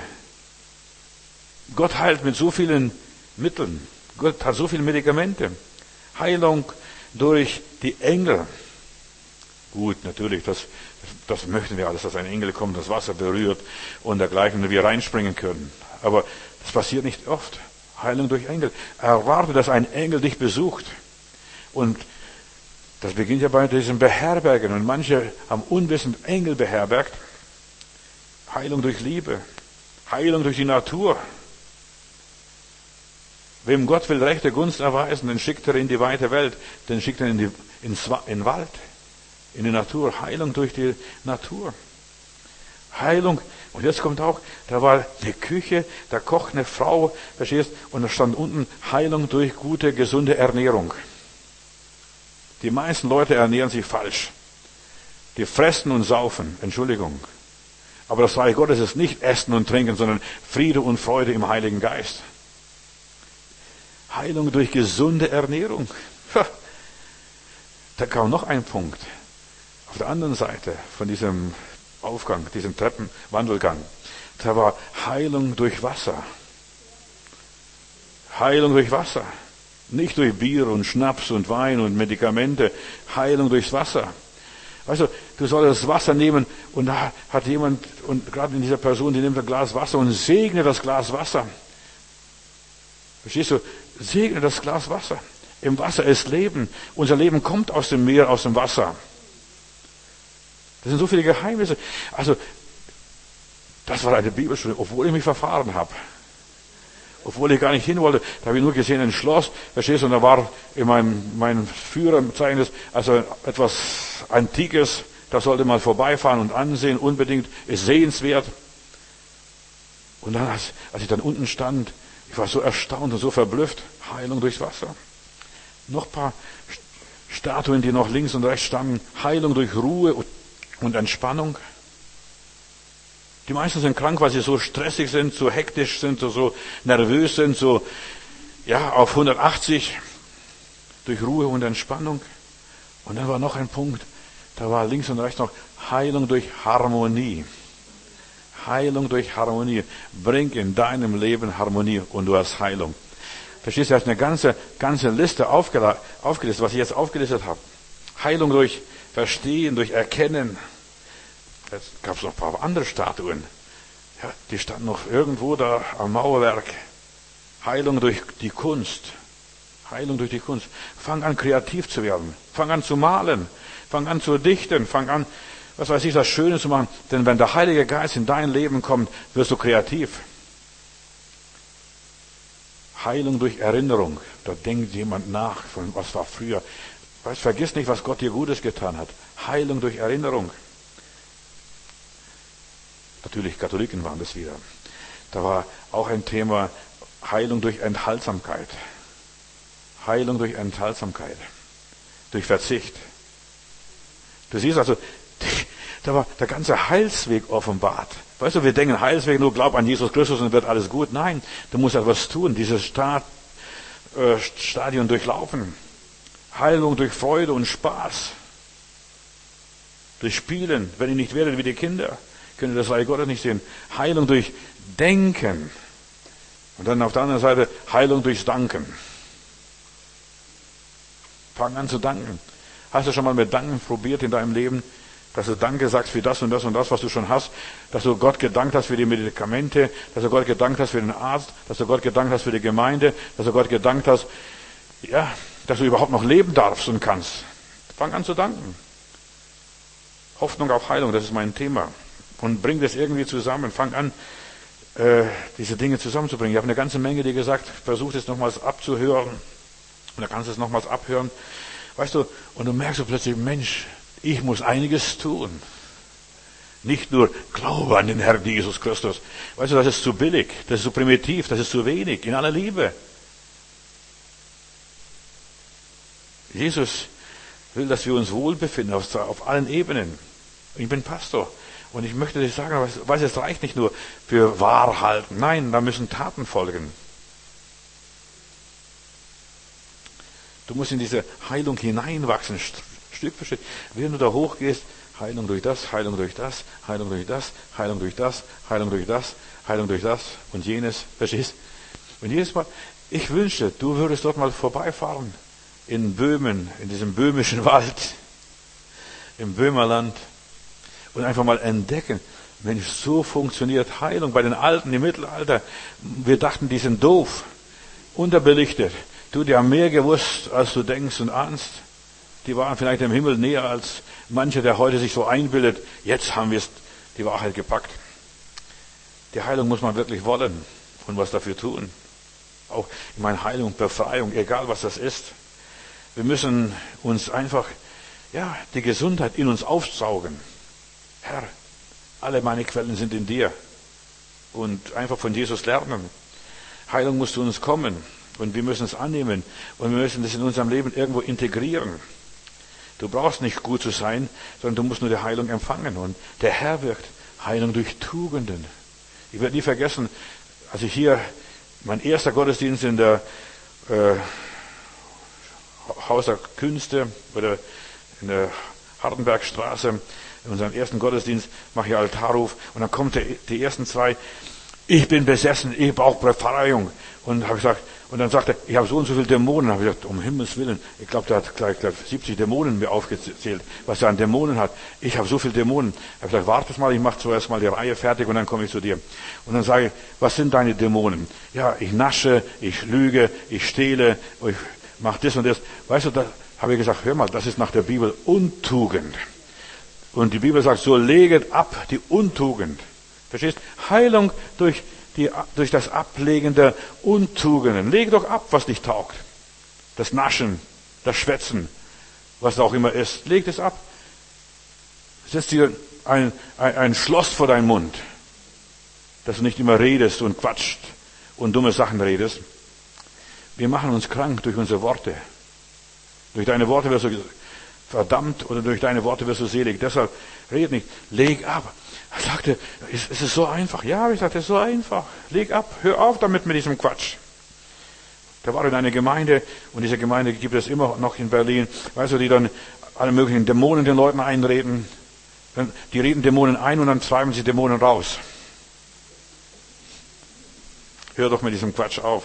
Gott heilt mit so vielen Mitteln. Gott hat so viele Medikamente. Heilung durch die Engel. Gut, natürlich, das, das möchten wir alles, dass ein Engel kommt, das Wasser berührt und dergleichen, und wir reinspringen können. Aber das passiert nicht oft. Heilung durch Engel. Erwarte, dass ein Engel dich besucht. Und das beginnt ja bei diesem Beherbergen. Und manche haben unwissend Engel beherbergt. Heilung durch Liebe. Heilung durch die Natur. Wem Gott will rechte Gunst erweisen, den schickt er in die weite Welt. Den schickt er in, die, ins, in den Wald. In die Natur, Heilung durch die Natur. Heilung, und jetzt kommt auch, da war eine Küche, da kocht eine Frau, verstehst, und da stand unten Heilung durch gute, gesunde Ernährung. Die meisten Leute ernähren sich falsch. Die fressen und saufen, Entschuldigung. Aber das Reich Gottes ist nicht Essen und Trinken, sondern Friede und Freude im Heiligen Geist. Heilung durch gesunde Ernährung. Da kam noch ein Punkt. Auf der anderen Seite von diesem Aufgang, diesem Treppenwandelgang, da war Heilung durch Wasser. Heilung durch Wasser. Nicht durch Bier und Schnaps und Wein und Medikamente. Heilung durchs Wasser. Weißt du, du sollst das Wasser nehmen und da hat jemand, und gerade in dieser Person, die nimmt ein Glas Wasser und segne das Glas Wasser. Verstehst du? Segne das Glas Wasser. Im Wasser ist Leben. Unser Leben kommt aus dem Meer, aus dem Wasser. Das sind so viele Geheimnisse. Also, das war eine Bibelstunde, obwohl ich mich verfahren habe. Obwohl ich gar nicht hin wollte. Da habe ich nur gesehen, ein Schloss, verstehst du, und da war in meinem, meinem Führerzeugnis, also etwas Antikes, da sollte man vorbeifahren und ansehen, unbedingt, ist sehenswert. Und dann, als, als ich dann unten stand, ich war so erstaunt und so verblüfft, Heilung durchs Wasser. Noch ein paar Statuen, die noch links und rechts standen, Heilung durch Ruhe und Entspannung. Die meisten sind krank, weil sie so stressig sind, so hektisch sind, so, so nervös sind, so, ja, auf hundertachtzig, durch Ruhe und Entspannung. Und dann war noch ein Punkt, da war links und rechts noch Heilung durch Harmonie. Heilung durch Harmonie. Bring in deinem Leben Harmonie und du hast Heilung. Verstehst du, da ist eine ganze, ganze Liste aufgelistet, was ich jetzt aufgelistet habe. Heilung durch Verstehen, durch Erkennen. Jetzt gab es noch ein paar andere Statuen. Ja, die standen noch irgendwo da am Mauerwerk. Heilung durch die Kunst. Heilung durch die Kunst. Fang an, kreativ zu werden. Fang an zu malen. Fang an zu dichten. Fang an, was weiß ich, das Schöne zu machen. Denn wenn der Heilige Geist in dein Leben kommt, wirst du kreativ. Heilung durch Erinnerung. Da denkt jemand nach, von was war früher. Weißt, vergiss nicht, was Gott dir Gutes getan hat. Heilung durch Erinnerung. Natürlich Katholiken waren das wieder. Da war auch ein Thema Heilung durch Enthaltsamkeit. Heilung durch Enthaltsamkeit. Durch Verzicht. Du siehst also, da war der ganze Heilsweg offenbart. Weißt du, wir denken, Heilsweg, nur glaub an Jesus Christus und wird alles gut. Nein, du musst etwas tun, dieses Stad, äh, Stadion durchlaufen. Heilung durch Freude und Spaß. Durch Spielen. Wenn ihr nicht werdet wie die Kinder, könnt ihr das Reich Gottes nicht sehen. Heilung durch Denken. Und dann auf der anderen Seite Heilung durchs Danken. Fang an zu danken. Hast du schon mal mit Danken probiert in deinem Leben? Dass du Danke sagst für das und das und das, was du schon hast. Dass du Gott gedankt hast für die Medikamente. Dass du Gott gedankt hast für den Arzt. Dass du Gott gedankt hast für die Gemeinde. Dass du Gott gedankt hast, ja, dass du überhaupt noch leben darfst und kannst. Fang an zu danken. Hoffnung auf Heilung, das ist mein Thema. Und bring das irgendwie zusammen. Fang an, äh, diese Dinge zusammenzubringen. Ich habe eine ganze Menge dir gesagt. Versuch es nochmals abzuhören. Und dann kannst du es nochmals abhören. Weißt du, und du merkst so plötzlich, Mensch, ich muss einiges tun. Nicht nur Glaube an den Herrn Jesus Christus. Weißt du, das ist zu billig, das ist zu primitiv, das ist zu wenig, in aller Liebe. Jesus will, dass wir uns wohlbefinden auf, auf allen Ebenen. Ich bin Pastor und ich möchte dir sagen, weißt du, es reicht nicht nur für wahr halten. Nein, da müssen Taten folgen. Du musst in diese Heilung hineinwachsen, Stück für Stück. Während du da hochgehst, Heilung durch das, Heilung durch das, Heilung durch das, Heilung durch das, Heilung durch das, Heilung durch das und jenes. Verstehst? Und jedes Mal, ich wünschte, du würdest dort mal vorbeifahren. In Böhmen, in diesem böhmischen Wald, im Böhmerland. Und einfach mal entdecken, Mensch, so funktioniert Heilung. Bei den Alten im Mittelalter, wir dachten, die sind doof, unterbelichtet. Du, die haben mehr gewusst, als du denkst und ahnst. Die waren vielleicht im Himmel näher als mancher, der heute sich so einbildet. Jetzt haben wir es, die Wahrheit gepackt. Die Heilung muss man wirklich wollen und was dafür tun. Auch, ich meine, Heilung, Befreiung, egal was das ist. Wir müssen uns einfach, ja, die Gesundheit in uns aufsaugen. Herr, alle meine Quellen sind in dir. Und einfach von Jesus lernen. Heilung muss zu uns kommen. Und wir müssen es annehmen. Und wir müssen das in unserem Leben irgendwo integrieren. Du brauchst nicht gut zu sein, sondern du musst nur die Heilung empfangen. Und der Herr wirkt Heilung durch Tugenden. Ich werde nie vergessen, als ich hier, mein erster Gottesdienst in der äh, Haus der Künste oder in der Hardenbergstraße, in unserem ersten Gottesdienst, mache ich Altarruf und dann kommt der, die ersten zwei, ich bin besessen, ich brauche Befreiung. Und habe gesagt, und dann sagte er, ich habe so und so viele Dämonen. Habe ich gesagt, um Himmels Willen, ich glaube, der hat gleich, gleich siebzig Dämonen mir aufgezählt, was er an Dämonen hat. Ich habe so viele Dämonen. Ich habe gesagt, warte mal, ich mache zuerst mal die Reihe fertig und dann komme ich zu dir. Und dann sage ich, was sind deine Dämonen? Ja, ich nasche, ich lüge, ich stehle, ich mache das und das. Weißt du, da habe ich gesagt, hör mal, das ist nach der Bibel Untugend. Und die Bibel sagt, so leget ab die Untugend. Verstehst? Heilung durch Die, durch das Ablegen der Untugenden. Leg doch ab, was dich taugt. Das Naschen, das Schwätzen, was da auch immer ist. Leg es ab. Setz dir ein, ein, ein Schloss vor deinen Mund, dass du nicht immer redest und quatscht und dumme Sachen redest. Wir machen uns krank durch unsere Worte. Durch deine Worte wirst du verdammt oder durch deine Worte wirst du selig. Deshalb red nicht. Leg ab. Er sagte, es ist so einfach. Ja, ich sagte, es ist so einfach. Leg ab, hör auf damit mit diesem Quatsch. Da war in einer Gemeinde, und diese Gemeinde gibt es immer noch in Berlin, weißt du, die dann alle möglichen Dämonen den Leuten einreden. Die reden Dämonen ein und dann treiben sie Dämonen raus. Hör doch mit diesem Quatsch auf.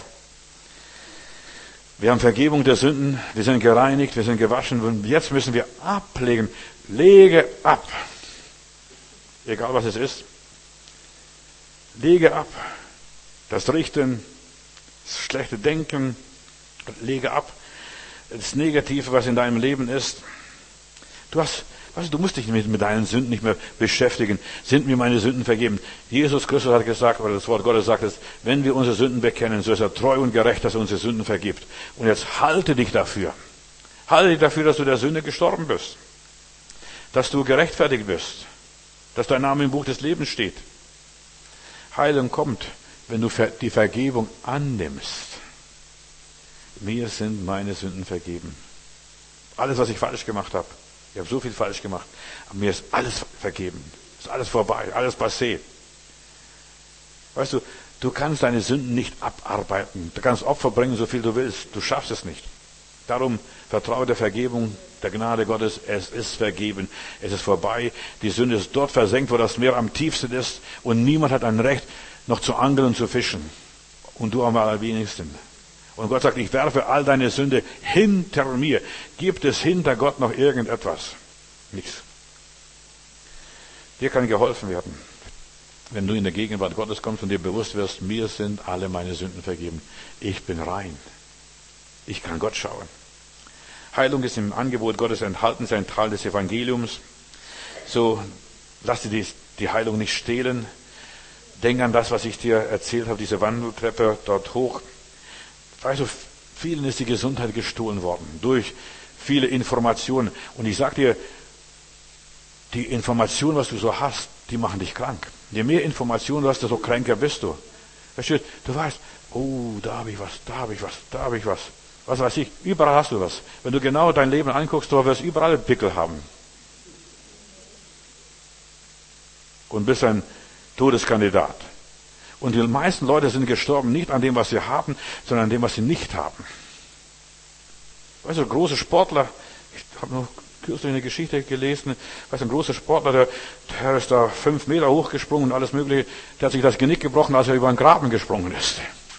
Wir haben Vergebung der Sünden, wir sind gereinigt, wir sind gewaschen und jetzt müssen wir ablegen. Lege ab. Egal was es ist. Lege ab. Das Richten, das schlechte Denken, lege ab. Das Negative, was in deinem Leben ist. Du hast, weißt du, du musst dich mit, mit deinen Sünden nicht mehr beschäftigen. Sind mir meine Sünden vergeben? Jesus Christus hat gesagt, oder das Wort Gottes sagt es, wenn wir unsere Sünden bekennen, so ist er treu und gerecht, dass er unsere Sünden vergibt. Und jetzt halte dich dafür. Halte dich dafür, dass du der Sünde gestorben bist. Dass du gerechtfertigt bist. Dass dein Name im Buch des Lebens steht. Heilung kommt, wenn du die Vergebung annimmst. Mir sind meine Sünden vergeben. Alles, was ich falsch gemacht habe. Ich habe so viel falsch gemacht. Aber mir ist alles vergeben. Ist alles vorbei. Alles passé. Weißt du, du kannst deine Sünden nicht abarbeiten. Du kannst Opfer bringen, so viel du willst. Du schaffst es nicht. Darum vertraue der Vergebung, der Gnade Gottes. Es ist vergeben. Es ist vorbei. Die Sünde ist dort versenkt, wo das Meer am tiefsten ist. Und niemand hat ein Recht, noch zu angeln und zu fischen. Und du am allerwenigsten. Und Gott sagt, ich werfe all deine Sünde hinter mir. Gibt es hinter Gott noch irgendetwas? Nichts. Dir kann geholfen werden, wenn du in der Gegenwart Gottes kommst und dir bewusst wirst, mir sind alle meine Sünden vergeben. Ich bin rein. Ich kann Gott schauen. Heilung ist im Angebot Gottes enthalten, ist ein Teil des Evangeliums. So, lass dir die, die Heilung nicht stehlen. Denk an das, was ich dir erzählt habe, diese Wandeltreppe dort hoch. Weißt du, vielen ist die Gesundheit gestohlen worden durch viele Informationen. Und ich sag dir, die Informationen, was du so hast, die machen dich krank. Je mehr Informationen du hast, desto kränker bist du. Verstehst du? Du weißt, oh, da habe ich was, da habe ich was, da habe ich was. Was weiß ich, überall hast du was. Wenn du genau dein Leben anguckst, du wirst überall Pickel haben. Und bist ein Todeskandidat. Und die meisten Leute sind gestorben nicht an dem, was sie haben, sondern an dem, was sie nicht haben. Weißt du, große Sportler, ich habe noch kürzlich eine Geschichte gelesen, weißt du, ein großer Sportler, der, der ist da fünf Meter hochgesprungen und alles Mögliche, der hat sich das Genick gebrochen, als er über einen Graben gesprungen ist.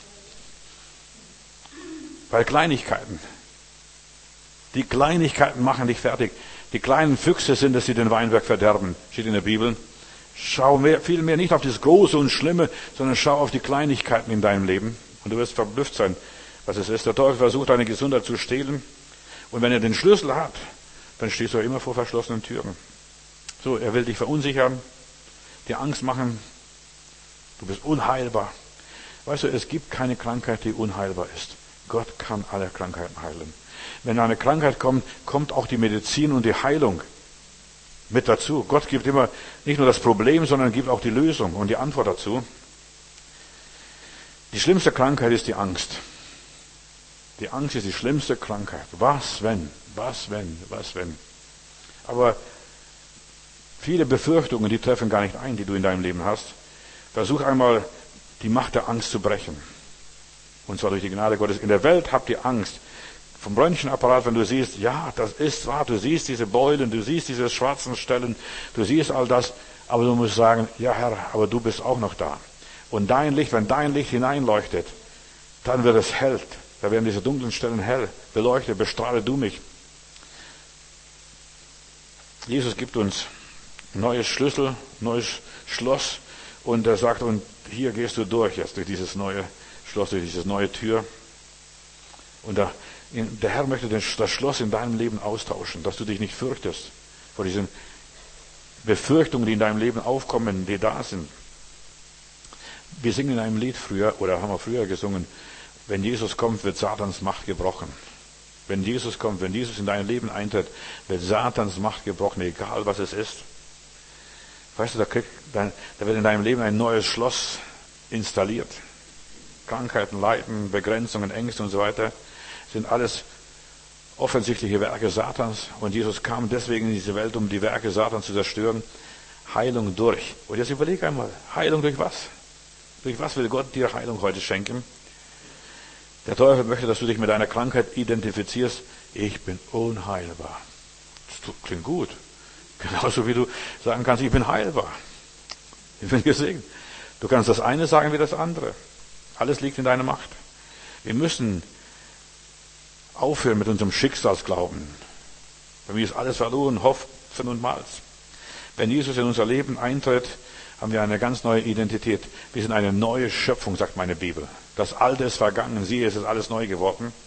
Bei Kleinigkeiten. Die Kleinigkeiten machen dich fertig. Die kleinen Füchse sind es, die den Weinberg verderben, steht in der Bibel. Schau mehr, viel mehr nicht auf das Große und Schlimme, sondern schau auf die Kleinigkeiten in deinem Leben. Und du wirst verblüfft sein, was es ist. Der Teufel versucht, deine Gesundheit zu stehlen. Und wenn er den Schlüssel hat, dann stehst du immer vor verschlossenen Türen. So, er will dich verunsichern, dir Angst machen. Du bist unheilbar. Weißt du, es gibt keine Krankheit, die unheilbar ist. Gott kann alle Krankheiten heilen. Wenn eine Krankheit kommt, kommt auch die Medizin und die Heilung mit dazu. Gott gibt immer nicht nur das Problem, sondern gibt auch die Lösung und die Antwort dazu. Die schlimmste Krankheit ist die Angst. Die Angst ist die schlimmste Krankheit. Was wenn? Was wenn? Was wenn? Aber viele Befürchtungen, die treffen gar nicht ein, die du in deinem Leben hast. Versuch einmal, die Macht der Angst zu brechen. Und zwar durch die Gnade Gottes. In der Welt habt ihr Angst. Vom Röntgenapparat, wenn du siehst, ja, das ist wahr, du siehst diese Beulen, du siehst diese schwarzen Stellen, du siehst all das, aber du musst sagen, ja Herr, aber du bist auch noch da. Und dein Licht, wenn dein Licht hineinleuchtet, dann wird es hell. Da werden diese dunklen Stellen hell, beleuchtet, bestrahle du mich. Jesus gibt uns ein neues Schlüssel, neues Schloss und er sagt, und hier gehst du durch jetzt, durch dieses neue Schloss, durch diese neue Tür. Und da Der Herr möchte das Schloss in deinem Leben austauschen, dass du dich nicht fürchtest vor diesen Befürchtungen, die in deinem Leben aufkommen, die da sind. Wir singen in einem Lied früher, oder haben wir früher gesungen, wenn Jesus kommt, wird Satans Macht gebrochen. Wenn Jesus kommt, wenn Jesus in dein Leben eintritt, wird Satans Macht gebrochen, egal was es ist. Weißt du, da, krieg, da, da wird in deinem Leben ein neues Schloss installiert. Krankheiten, Leiden, Begrenzungen, Ängste und so weiter sind alles offensichtliche Werke Satans. Und Jesus kam deswegen in diese Welt, um die Werke Satans zu zerstören. Heilung durch. Und jetzt überleg einmal, Heilung durch was? Durch was will Gott dir Heilung heute schenken? Der Teufel möchte, dass du dich mit deiner Krankheit identifizierst. Ich bin unheilbar. Das klingt gut. Genauso wie du sagen kannst, ich bin heilbar. Ich bin gesegnet. Du kannst das eine sagen wie das andere. Alles liegt in deiner Macht. Wir müssen aufhören mit unserem Schicksalsglauben. Bei mir ist alles verloren, Hopfen und Malz. Wenn Jesus in unser Leben eintritt, haben wir eine ganz neue Identität. Wir sind eine neue Schöpfung, sagt meine Bibel. Das Alte ist vergangen, siehe, es ist alles neu geworden.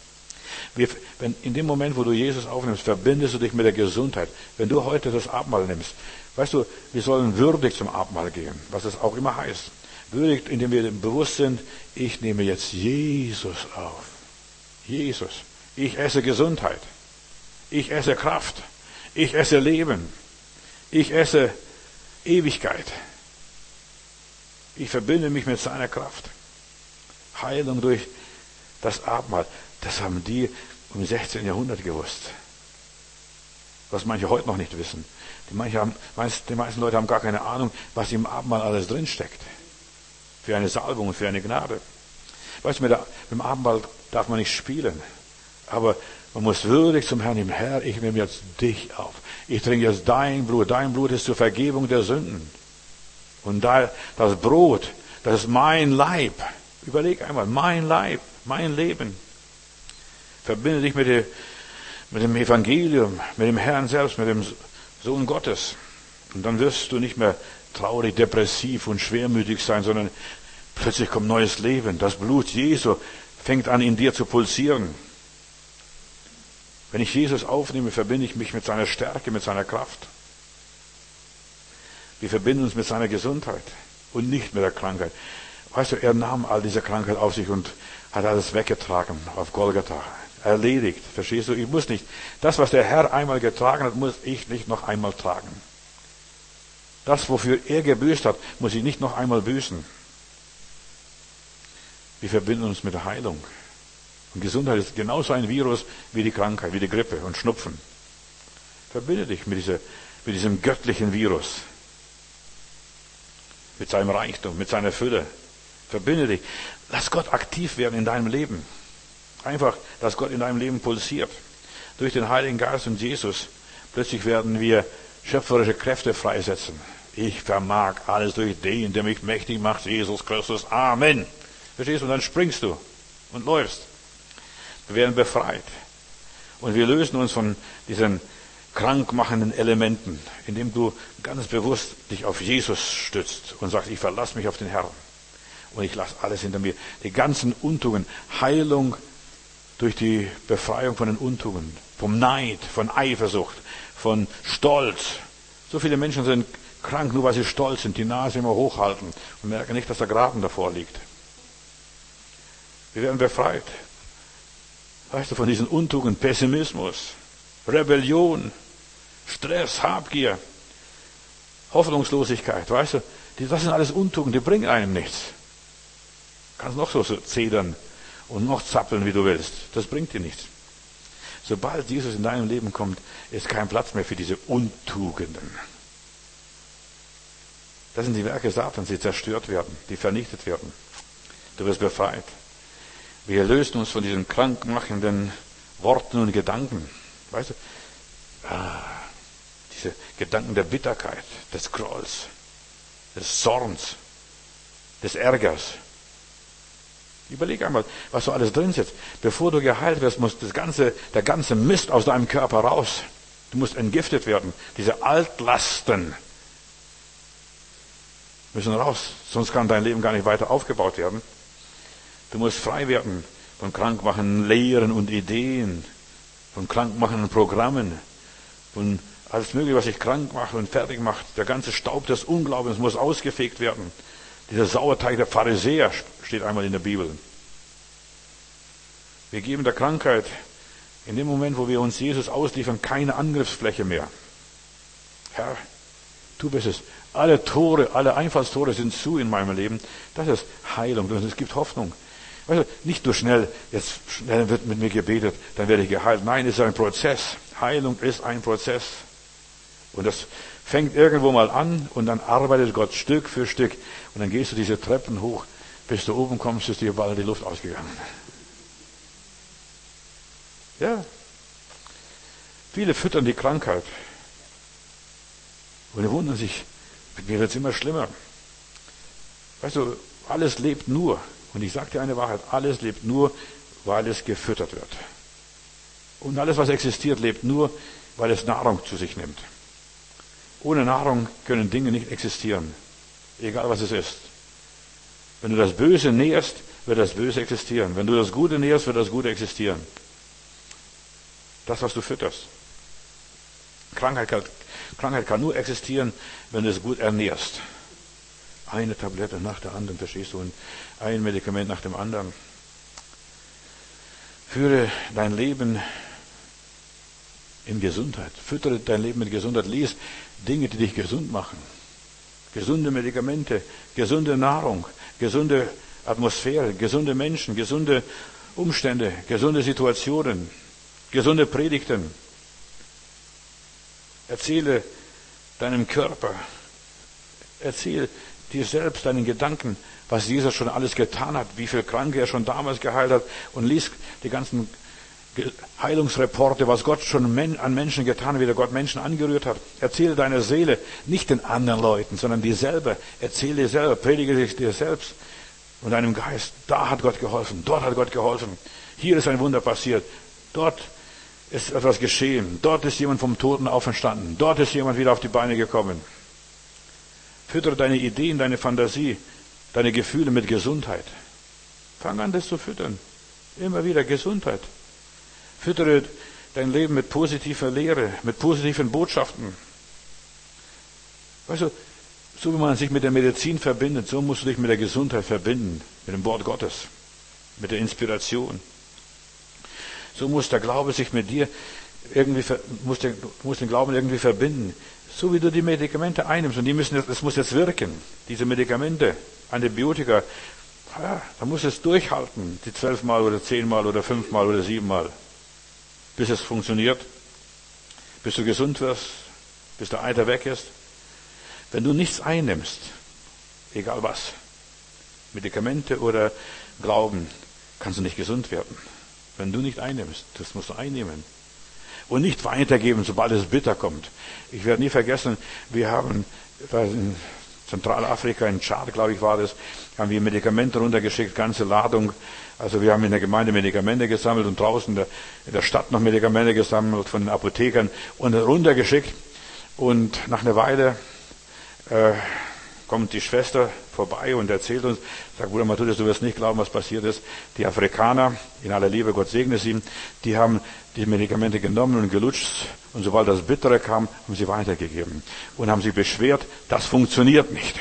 Wir, wenn, in dem Moment, wo du Jesus aufnimmst, verbindest du dich mit der Gesundheit. Wenn du heute das Abendmahl nimmst, weißt du, wir sollen würdig zum Abendmahl gehen, was das auch immer heißt. Würdig, indem wir bewusst sind, ich nehme jetzt Jesus auf. Jesus. Ich esse Gesundheit. Ich esse Kraft. Ich esse Leben. Ich esse Ewigkeit. Ich verbinde mich mit seiner Kraft. Heilung durch das Abendmahl. Das haben die im sechzehnten Jahrhundert gewusst. Was manche heute noch nicht wissen. Die, manche haben, die meisten Leute haben gar keine Ahnung, was im Abendmahl alles drinsteckt. Für eine Salbung und für eine Gnade. Weißt du, mit, der, mit dem Abendmahl darf man nicht spielen. Aber man muss würdig zum Herrn nehmen. Herr, ich nehme jetzt dich auf. Ich trinke jetzt dein Blut. Dein Blut ist zur Vergebung der Sünden. Und da, das Brot, das ist mein Leib. Überleg einmal, mein Leib, mein Leben. Verbinde dich mit, der, mit dem Evangelium, mit dem Herrn selbst, mit dem Sohn Gottes. Und dann wirst du nicht mehr traurig, depressiv und schwermütig sein, sondern plötzlich kommt neues Leben. Das Blut Jesu fängt an, in dir zu pulsieren. Wenn ich Jesus aufnehme, verbinde ich mich mit seiner Stärke, mit seiner Kraft. Wir verbinden uns mit seiner Gesundheit und nicht mit der Krankheit. Weißt du, er nahm all diese Krankheit auf sich und hat alles weggetragen auf Golgatha. Erledigt. Verstehst du? Ich muss nicht. Das, was der Herr einmal getragen hat, muss ich nicht noch einmal tragen. Das, wofür er gebüßt hat, muss ich nicht noch einmal büßen. Wir verbinden uns mit der Heilung. Und Gesundheit ist genauso ein Virus wie die Krankheit, wie die Grippe und Schnupfen. Verbinde dich mit, dieser, mit diesem göttlichen Virus. Mit seinem Reichtum, mit seiner Fülle. Verbinde dich. Lass Gott aktiv werden in deinem Leben. Einfach, dass Gott in deinem Leben pulsiert. Durch den Heiligen Geist und Jesus. Plötzlich werden wir schöpferische Kräfte freisetzen. Ich vermag alles durch den, der mich mächtig macht, Jesus Christus. Amen. Verstehst du? Und dann springst du und läufst. Wir werden befreit. Und wir lösen uns von diesen krankmachenden Elementen, indem du ganz bewusst dich auf Jesus stützt und sagst, ich verlasse mich auf den Herrn. Und ich lasse alles hinter mir. Die ganzen Untugenden, Heilung durch die Befreiung von den Untugenden, vom Neid, von Eifersucht, von Stolz. So viele Menschen sind krank, nur weil sie stolz sind, die Nase immer hochhalten und merken nicht, dass der Graben davor liegt. Wir werden befreit. Weißt du, von diesen Untugenden, Pessimismus, Rebellion, Stress, Habgier, Hoffnungslosigkeit, weißt du, das sind alles Untugenden, die bringen einem nichts. Du kannst noch so zedern und noch zappeln, wie du willst. Das bringt dir nichts. Sobald Jesus in deinem Leben kommt, ist kein Platz mehr für diese Untugenden. Das sind die Werke Satans, die zerstört werden, die vernichtet werden. Du wirst befreit. Wir lösen uns von diesen krankmachenden Worten und Gedanken. Weißt du, ah, diese Gedanken der Bitterkeit, des Grolls, des Zorns, des Ärgers. Überleg einmal, was so alles drin sitzt. Bevor du geheilt wirst, muss das ganze, der ganze Mist aus deinem Körper raus. Du musst entgiftet werden. Diese Altlasten müssen raus, sonst kann dein Leben gar nicht weiter aufgebaut werden. Du musst frei werden von krankmachenden Lehren und Ideen, von krankmachenden Programmen, von alles Mögliche, was dich krank macht und fertig macht. Der ganze Staub des Unglaubens muss ausgefegt werden. Dieser Sauerteig der Pharisäer steht einmal in der Bibel. Wir geben der Krankheit in dem Moment, wo wir uns Jesus ausliefern, keine Angriffsfläche mehr. Herr, du bist es. Alle Tore, alle Einfallstore sind zu in meinem Leben. Das ist Heilung und es gibt Hoffnung. Weißt du, nicht nur schnell, jetzt schnell wird mit mir gebetet, dann werde ich geheilt. Nein, es ist ein Prozess. Heilung ist ein Prozess. Und das fängt irgendwo mal an und dann arbeitet Gott Stück für Stück. Und dann gehst du diese Treppen hoch, bis du oben kommst, ist dir bald die Luft ausgegangen. Ja. Viele füttern die Krankheit. Und die wundern sich, mir wird es immer schlimmer. Weißt du, alles lebt nur. Und ich sage dir eine Wahrheit, alles lebt nur, weil es gefüttert wird. Und alles, was existiert, lebt nur, weil es Nahrung zu sich nimmt. Ohne Nahrung können Dinge nicht existieren. Egal was es ist. Wenn du das Böse nährst, wird das Böse existieren. Wenn du das Gute nährst, wird das Gute existieren. Das, was du fütterst. Krankheit kann, Krankheit kann nur existieren, wenn du es gut ernährst. Eine Tablette nach der anderen, verstehst du? Und ein Medikament nach dem anderen. Führe dein Leben in Gesundheit. Füttere dein Leben mit Gesundheit. Lies Dinge, die dich gesund machen. Gesunde Medikamente, gesunde Nahrung, gesunde Atmosphäre, gesunde Menschen, gesunde Umstände, gesunde Situationen, gesunde Predigten. Erzähle deinem Körper, erzähle dir selbst, deinen Gedanken, was Jesus schon alles getan hat, wie viele Kranke er schon damals geheilt hat, und lies die ganzen Heilungsreporte, was Gott schon an Menschen getan hat, wie der Gott Menschen angerührt hat. Erzähle deiner Seele, nicht den anderen Leuten, sondern dir selber. Erzähle dir selber, predige dich dir selbst und deinem Geist. Da hat Gott geholfen, dort hat Gott geholfen. Hier ist ein Wunder passiert. Dort ist etwas geschehen. Dort ist jemand vom Toten auferstanden. Dort ist jemand wieder auf die Beine gekommen. Füttere deine Ideen, deine Fantasie, deine Gefühle mit Gesundheit. Fang an, das zu füttern. Immer wieder Gesundheit. Füttere dein Leben mit positiver Lehre, mit positiven Botschaften. Weißt du, so wie man sich mit der Medizin verbindet, so musst du dich mit der Gesundheit verbinden, mit dem Wort Gottes, mit der Inspiration. So muss der Glaube sich mit dir irgendwie, muss den, muss den Glauben irgendwie verbinden. So wie du die Medikamente einnimmst, und die müssen, das muss jetzt wirken. Diese Medikamente, Antibiotika, ja, da muss es durchhalten, die zwölfmal oder zehnmal oder fünfmal oder siebenmal, bis es funktioniert, bis du gesund wirst, bis der Eiter weg ist. Wenn du nichts einnimmst, egal was, Medikamente oder Glauben, kannst du nicht gesund werden. Wenn du nicht einnimmst, das musst du einnehmen. Und nicht weitergeben, sobald es bitter kommt. Ich werde nie vergessen, wir haben in Zentralafrika, in Tschad, glaube ich, war das, haben wir Medikamente runtergeschickt, ganze Ladung. Also wir haben in der Gemeinde Medikamente gesammelt und draußen in der, in der Stadt noch Medikamente gesammelt von den Apothekern und runtergeschickt. Und nach einer Weile äh, kommt die Schwester vorbei und erzählt uns, sagt, Bruder Matthäus, du wirst nicht glauben, was passiert ist. Die Afrikaner, in aller Liebe, Gott segne sie, die haben die Medikamente genommen und gelutscht, und sobald das Bittere kam, haben sie weitergegeben und haben sich beschwert, das funktioniert nicht.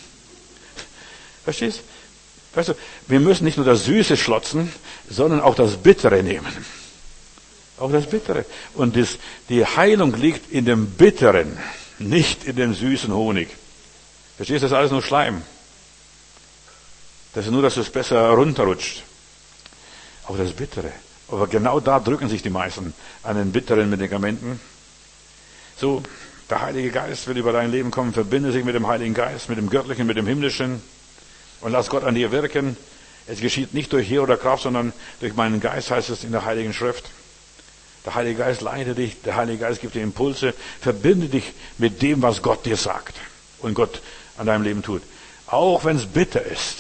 Verstehst? Weißt du, wir müssen nicht nur das Süße schlotzen, sondern auch das Bittere nehmen. Auch das Bittere. Und das, die Heilung liegt in dem Bitteren, nicht in dem süßen Honig. Verstehst du, das ist alles nur Schleim. Das ist nur, dass es besser runterrutscht. Auch das Bittere. Aber genau da drücken sich die meisten an den bitteren Medikamenten. So, der Heilige Geist will über dein Leben kommen. Verbinde sich mit dem Heiligen Geist, mit dem Göttlichen, mit dem Himmlischen. Und lass Gott an dir wirken. Es geschieht nicht durch Heer oder Kraft, sondern durch meinen Geist, heißt es in der Heiligen Schrift. Der Heilige Geist leitet dich. Der Heilige Geist gibt dir Impulse. Verbinde dich mit dem, was Gott dir sagt. Und Gott an deinem Leben tut. Auch wenn es bitter ist.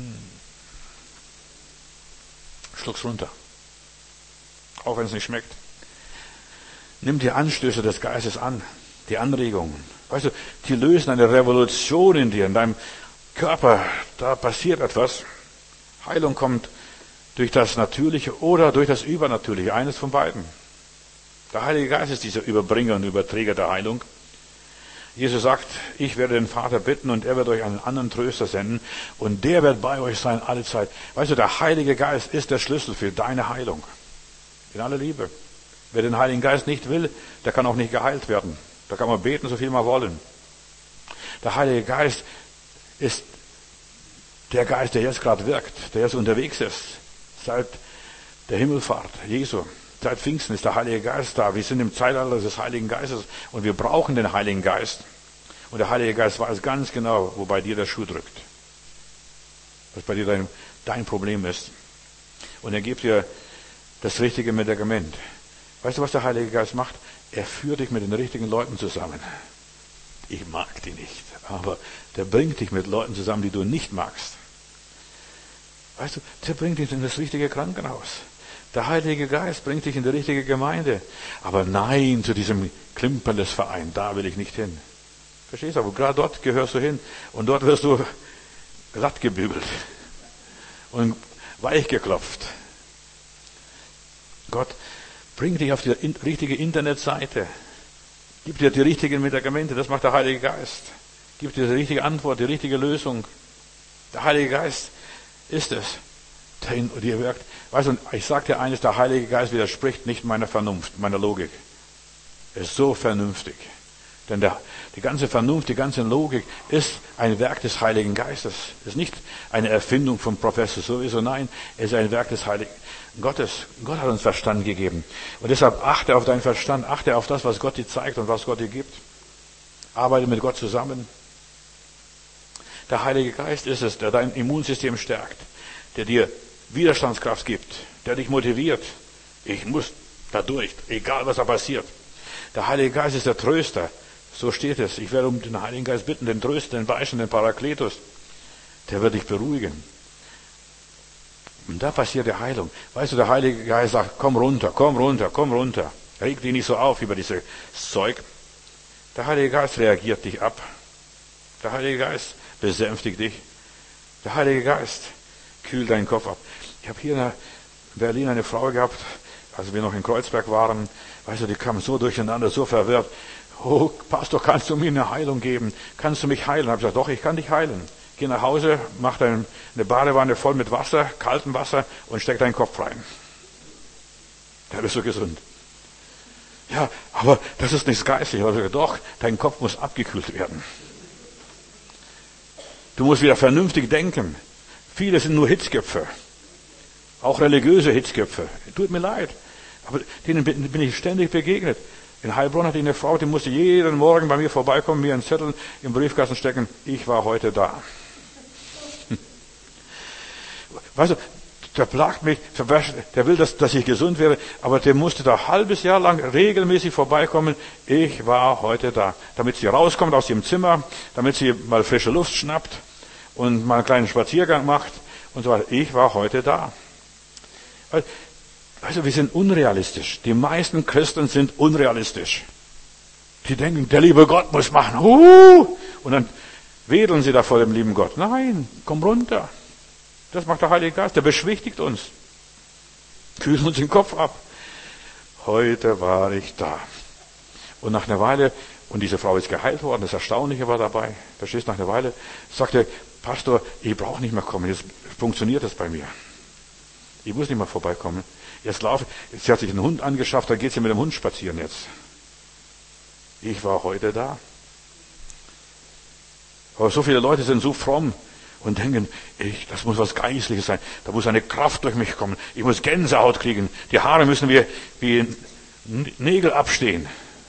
Schluck's runter. Auch wenn es nicht schmeckt. Nimm die Anstöße des Geistes an. Die Anregungen. Weißt du, die lösen eine Revolution in dir, in deinem Körper. Da passiert etwas. Heilung kommt durch das Natürliche oder durch das Übernatürliche. Eines von beiden. Der Heilige Geist ist dieser Überbringer und Überträger der Heilung. Jesus sagt, ich werde den Vater bitten und er wird euch einen anderen Tröster senden und der wird bei euch sein alle Zeit. Weißt du, der Heilige Geist ist der Schlüssel für deine Heilung. In aller Liebe. Wer den Heiligen Geist nicht will, der kann auch nicht geheilt werden. Da kann man beten, so viel man wollen. Der Heilige Geist ist der Geist, der jetzt gerade wirkt, der jetzt unterwegs ist. Seit der Himmelfahrt Jesu. Seit Pfingsten ist der Heilige Geist da. Wir sind im Zeitalter des Heiligen Geistes und wir brauchen den Heiligen Geist. Und der Heilige Geist weiß ganz genau, wo bei dir der Schuh drückt. Was bei dir dein, dein Problem ist. Und er gibt dir das richtige Medikament. Weißt du, was der Heilige Geist macht? Er führt dich mit den richtigen Leuten zusammen. Ich mag die nicht, aber der bringt dich mit Leuten zusammen, die du nicht magst. Weißt du, der bringt dich in das richtige Krankenhaus. Der Heilige Geist bringt dich in die richtige Gemeinde. Aber nein, zu diesem Klimperles-Verein, da will ich nicht hin. Verstehst du? Aber gerade dort gehörst du hin. Und dort wirst du glatt gebügelt. Und weich geklopft. Gott bring dich auf die richtige Internetseite. Gib dir die richtigen Medikamente, das macht der Heilige Geist. Gib dir die richtige Antwort, die richtige Lösung. Der Heilige Geist ist es, der in dir wirkt. Weißt du, ich sage dir eines, der Heilige Geist widerspricht nicht meiner Vernunft, meiner Logik. Er ist so vernünftig. Denn der, die ganze Vernunft, die ganze Logik ist ein Werk des Heiligen Geistes. Es ist nicht eine Erfindung vom Professor sowieso, nein, es ist ein Werk des Heiligen Gottes. Gott hat uns Verstand gegeben. Und deshalb achte auf deinen Verstand, achte auf das, was Gott dir zeigt und was Gott dir gibt. Arbeite mit Gott zusammen. Der Heilige Geist ist es, der dein Immunsystem stärkt, der dir Widerstandskraft gibt, der dich motiviert. Ich muss da durch, egal was da passiert. Der Heilige Geist ist der Tröster. So steht es. Ich werde um den Heiligen Geist bitten, den Tröster, den Beistand, den Parakletos. Der wird dich beruhigen. Und da passiert die Heilung. Weißt du, der Heilige Geist sagt, komm runter, komm runter, komm runter. Reg dich nicht so auf über dieses Zeug. Der Heilige Geist reagiert dich ab. Der Heilige Geist besänftigt dich. Der Heilige Geist kühlt deinen Kopf ab. Ich habe hier in Berlin eine Frau gehabt, als wir noch in Kreuzberg waren. Weißt du, die kam so durcheinander, so verwirrt. Oh, Pastor, kannst du mir eine Heilung geben? Kannst du mich heilen? Ich habe gesagt, doch, ich kann dich heilen. Geh nach Hause, mach eine Badewanne voll mit Wasser, kaltem Wasser und steck deinen Kopf rein. Da bist du gesund. Ja, aber das ist nichts Geistliches. Ich habe gesagt, doch, dein Kopf muss abgekühlt werden. Du musst wieder vernünftig denken. Viele sind nur Hitzköpfe. Auch religiöse Hitzköpfe. Tut mir leid. Aber denen bin ich ständig begegnet. In Heilbronn hatte ich eine Frau, die musste jeden Morgen bei mir vorbeikommen, mir einen Zettel im Briefkasten stecken. Ich war heute da. Weißt du, der plagt mich, der will, dass, dass ich gesund werde, aber der musste da ein halbes Jahr lang regelmäßig vorbeikommen. Ich war heute da. Damit sie rauskommt aus ihrem Zimmer, damit sie mal frische Luft schnappt und mal einen kleinen Spaziergang macht und so weiter. Ich war heute da. Also wir sind unrealistisch. Die meisten Christen sind unrealistisch. Die denken, der liebe Gott muss machen. Uh! Und dann wedeln sie da vor dem lieben Gott. Nein, komm runter. Das macht der Heilige Geist. Der beschwichtigt uns. Kühlt uns den Kopf ab. Heute war ich da. Und nach einer Weile, und diese Frau ist geheilt worden, das Erstaunliche war dabei. Verstehst du, nach einer Weile sagte, Pastor, ich brauche nicht mehr kommen. Jetzt funktioniert das bei mir. Ich muss nicht mehr vorbeikommen. Jetzt laufe, sie hat sich einen Hund angeschafft, dann geht sie mit dem Hund spazieren jetzt. Ich war heute da. Aber so viele Leute sind so fromm und denken, ich, das muss was Geistliches sein. Da muss eine Kraft durch mich kommen. Ich muss Gänsehaut kriegen. Die Haare müssen wie, wie Nägel abstehen.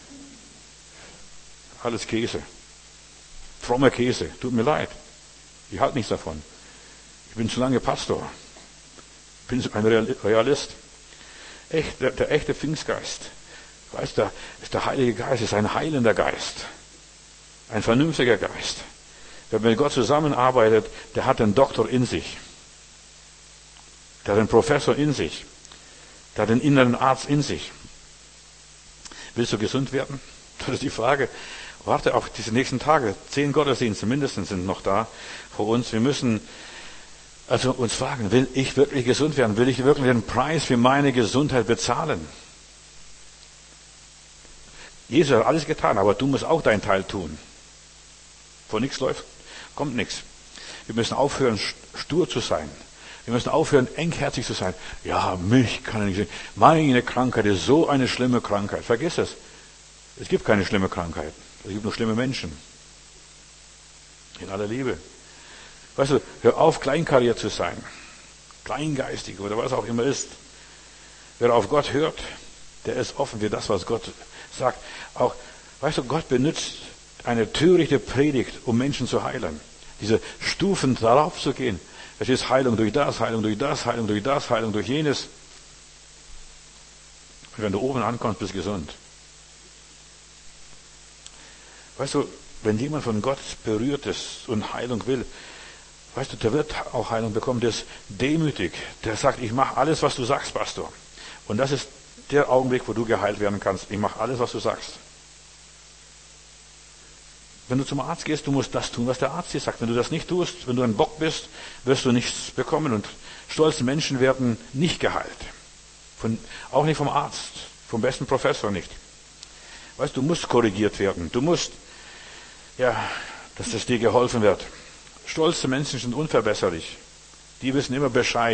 Alles Käse. Frommer Käse. Tut mir leid. Ich halte nichts davon. Ich bin zu lange Pastor. Ich bin ein Realist. Echt, der, der echte Pfingstgeist. Weißt du, ist der Heilige Geist, ist ein heilender Geist. Ein vernünftiger Geist. Wer mit Gott zusammenarbeitet, der hat den Doktor in sich. Der hat den Professor in sich. Der hat den inneren Arzt in sich. Willst du gesund werden? Das ist die Frage. Warte auf diese nächsten Tage. Zehn Gottesdienste mindestens sind noch da vor uns. Wir müssen also uns fragen, will ich wirklich gesund werden? Will ich wirklich den Preis für meine Gesundheit bezahlen? Jesus hat alles getan, aber du musst auch deinen Teil tun. Wo nichts läuft, kommt nichts. Wir müssen aufhören, stur zu sein. Wir müssen aufhören, engherzig zu sein. Ja, mich kann er nicht sehen. Meine Krankheit ist so eine schlimme Krankheit. Vergiss es. Es gibt keine schlimme Krankheit. Es gibt nur schlimme Menschen. In aller Liebe. Weißt du, hör auf, kleinkariert zu sein. Kleingeistig oder was auch immer ist. Wer auf Gott hört, der ist offen für das, was Gott sagt. Auch, weißt du, Gott benutzt eine törichte Predigt, um Menschen zu heilen. Diese Stufen darauf zu gehen. Es ist Heilung durch das, Heilung durch das, Heilung durch das, Heilung durch jenes. Und wenn du oben ankommst, bist du gesund. Weißt du, wenn jemand von Gott berührt ist und Heilung will, weißt du, der wird auch Heilung bekommen, der ist demütig. Der sagt, ich mache alles, was du sagst, Pastor. Und das ist der Augenblick, wo du geheilt werden kannst. Ich mache alles, was du sagst. Wenn du zum Arzt gehst, du musst das tun, was der Arzt dir sagt. Wenn du das nicht tust, wenn du ein Bock bist, wirst du nichts bekommen. Und stolze Menschen werden nicht geheilt. Von, auch nicht vom Arzt. Vom besten Professor nicht. Weißt du, du musst korrigiert werden. Du musst, ja, dass es dir geholfen wird. Stolze Menschen sind unverbesserlich. Die wissen immer Bescheid.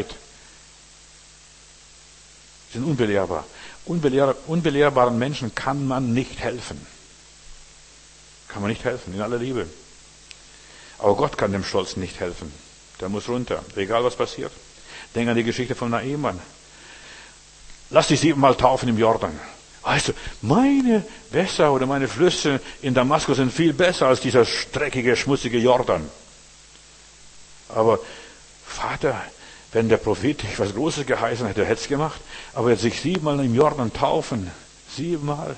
Sind unbelehrbar. Unbelehr, unbelehrbaren Menschen kann man nicht helfen. Kann man nicht helfen, in aller Liebe. Aber Gott kann dem Stolzen nicht helfen. Der muss runter, egal was passiert. Denk an die Geschichte von Naaman. Lass dich siebenmal taufen im Jordan. Weißt du, meine Wässer oder meine Flüsse in Damaskus sind viel besser als dieser streckige, schmutzige Jordan. Aber Vater, wenn der Prophet dich was Großes geheißen hätte, hätte es gemacht. Aber jetzt sich siebenmal im Jordan taufen. Siebenmal.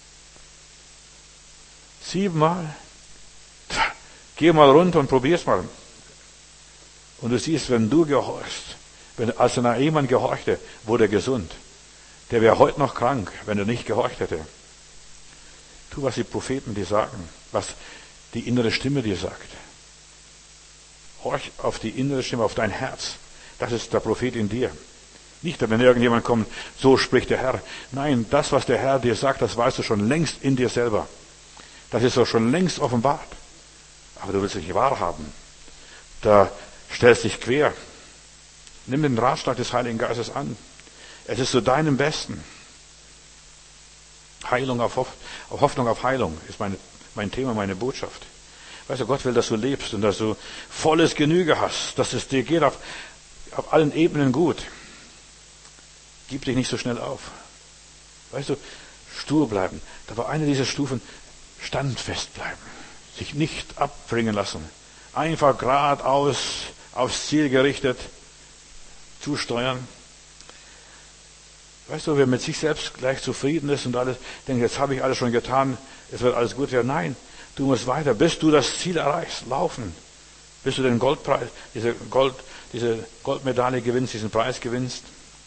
Siebenmal. Geh mal runter und probier's mal. Und du siehst, wenn du gehorchst, wenn, als Naaman gehorchte, wurde er gesund. Der wäre heute noch krank, wenn er nicht gehorcht hätte. Tu, was die Propheten dir sagen, was die innere Stimme dir sagt. Horch auf die innere Stimme, auf dein Herz. Das ist der Prophet in dir. Nicht, wenn irgendjemand kommt, so spricht der Herr. Nein, das, was der Herr dir sagt, das weißt du schon längst in dir selber. Das ist doch schon längst offenbart. Aber du willst es nicht wahrhaben. Da stellst dich quer. Nimm den Ratschlag des Heiligen Geistes an. Es ist zu deinem Besten. Heilung auf, Hoff, auf Hoffnung auf Heilung ist mein, mein Thema, meine Botschaft. Weißt du, Gott will, dass du lebst und dass du volles Genüge hast, dass es dir geht auf, auf allen Ebenen gut. Gib dich nicht so schnell auf. Weißt du, stur bleiben. Da war eine dieser Stufen, standfest bleiben. Sich nicht abbringen lassen. Einfach geradeaus aufs Ziel gerichtet zusteuern. Weißt du, wer mit sich selbst gleich zufrieden ist und alles, denkt, jetzt habe ich alles schon getan, es wird alles gut werden. Nein, du musst weiter, bis du das Ziel erreichst, laufen. Bis du den Goldpreis, diese Gold, diese Goldmedaille gewinnst, diesen Preis gewinnst.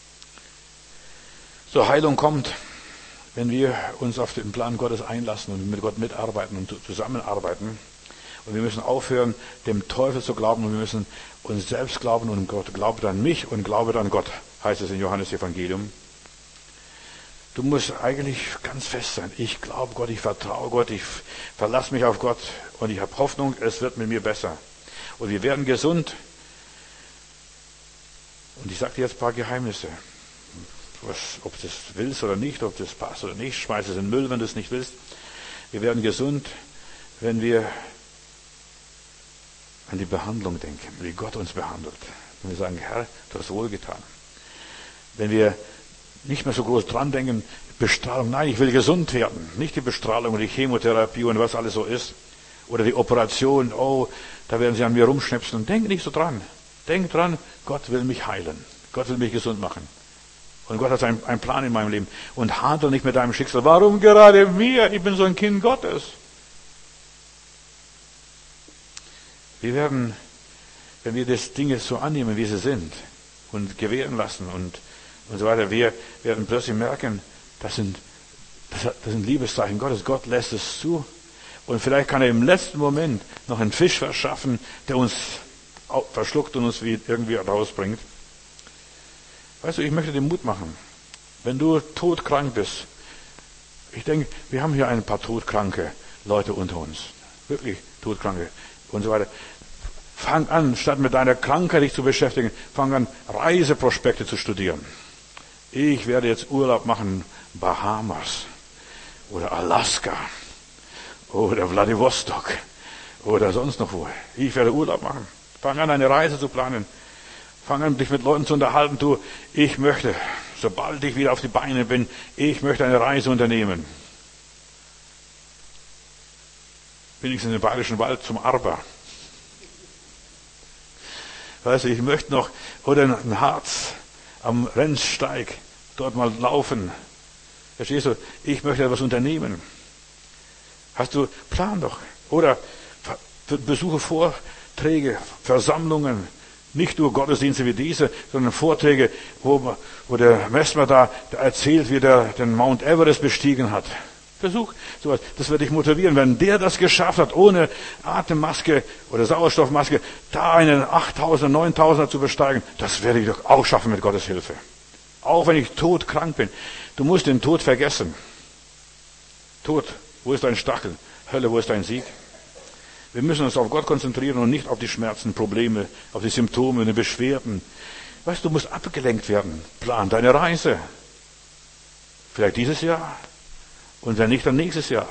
So, Heilung kommt, wenn wir uns auf den Plan Gottes einlassen und mit Gott mitarbeiten und zusammenarbeiten. Und wir müssen aufhören, dem Teufel zu glauben und wir müssen uns selbst glauben und Gott glaubt an mich und glaube an Gott, heißt es in Johannes Evangelium. Du musst eigentlich ganz fest sein. Ich glaube Gott, ich vertraue Gott, ich verlasse mich auf Gott und ich habe Hoffnung, es wird mit mir besser. Und wir werden gesund. Und ich sage dir jetzt ein paar Geheimnisse. Was, ob du das willst oder nicht, ob das passt oder nicht, schmeiß es in den Müll, wenn du es nicht willst. Wir werden gesund, wenn wir an die Behandlung denken, wie Gott uns behandelt. Wenn wir sagen, Herr, du hast wohlgetan. Wenn wir nicht mehr so groß dran denken, Bestrahlung, nein, ich will gesund werden. Nicht die Bestrahlung und die Chemotherapie und was alles so ist. Oder die Operation, oh, da werden sie an mir rumschnipsen. Denk nicht so dran. Denk dran, Gott will mich heilen. Gott will mich gesund machen. Und Gott hat einen, einen Plan in meinem Leben. Und handle nicht mit deinem Schicksal. Warum gerade mir? Ich bin so ein Kind Gottes. Wir werden, wenn wir das Dinge so annehmen, wie sie sind, und gewähren lassen und, und so weiter, wir werden plötzlich merken, das sind, das, das sind Liebeszeichen Gottes. Gott lässt es zu. Und vielleicht kann er im letzten Moment noch einen Fisch verschaffen, der uns verschluckt und uns irgendwie rausbringt. Weißt du, ich möchte dir Mut machen. Wenn du todkrank bist, ich denke, wir haben hier ein paar todkranke Leute unter uns. Wirklich todkranke und so weiter. Fang an, statt mit deiner Krankheit dich zu beschäftigen, fang an, Reiseprospekte zu studieren. Ich werde jetzt Urlaub machen, Bahamas oder Alaska oder Vladivostok oder sonst noch wo. Ich werde Urlaub machen. Fang an, eine Reise zu planen. Fang an, dich mit Leuten zu unterhalten. Du, ich möchte, sobald ich wieder auf die Beine bin, ich möchte eine Reise unternehmen. Wenigstens im Bayerischen Wald zum Arber. Weißt du, ich möchte noch, oder in Harz am Rennsteig dort mal laufen. Verstehst du? Ich möchte etwas unternehmen. Hast du, plan doch. Oder besuche Vorträge, Versammlungen, nicht nur Gottesdienste wie diese, sondern Vorträge, wo, wo der Messmer da, da erzählt, wie der den Mount Everest bestiegen hat. Versuch sowas. Das wird dich motivieren. Wenn der das geschafft hat, ohne Atemmaske oder Sauerstoffmaske, da einen achttausend, neuntausender zu besteigen, das werde ich doch auch schaffen mit Gottes Hilfe. Auch wenn ich todkrank bin. Du musst den Tod vergessen. Tod, wo ist dein Stachel? Hölle, wo ist dein Sieg? Wir müssen uns auf Gott konzentrieren und nicht auf die Schmerzen, Probleme, auf die Symptome, die Beschwerden. Weißt du, du musst abgelenkt werden. Plan deine Reise. Vielleicht dieses Jahr. Und wenn nicht, dann nächstes Jahr.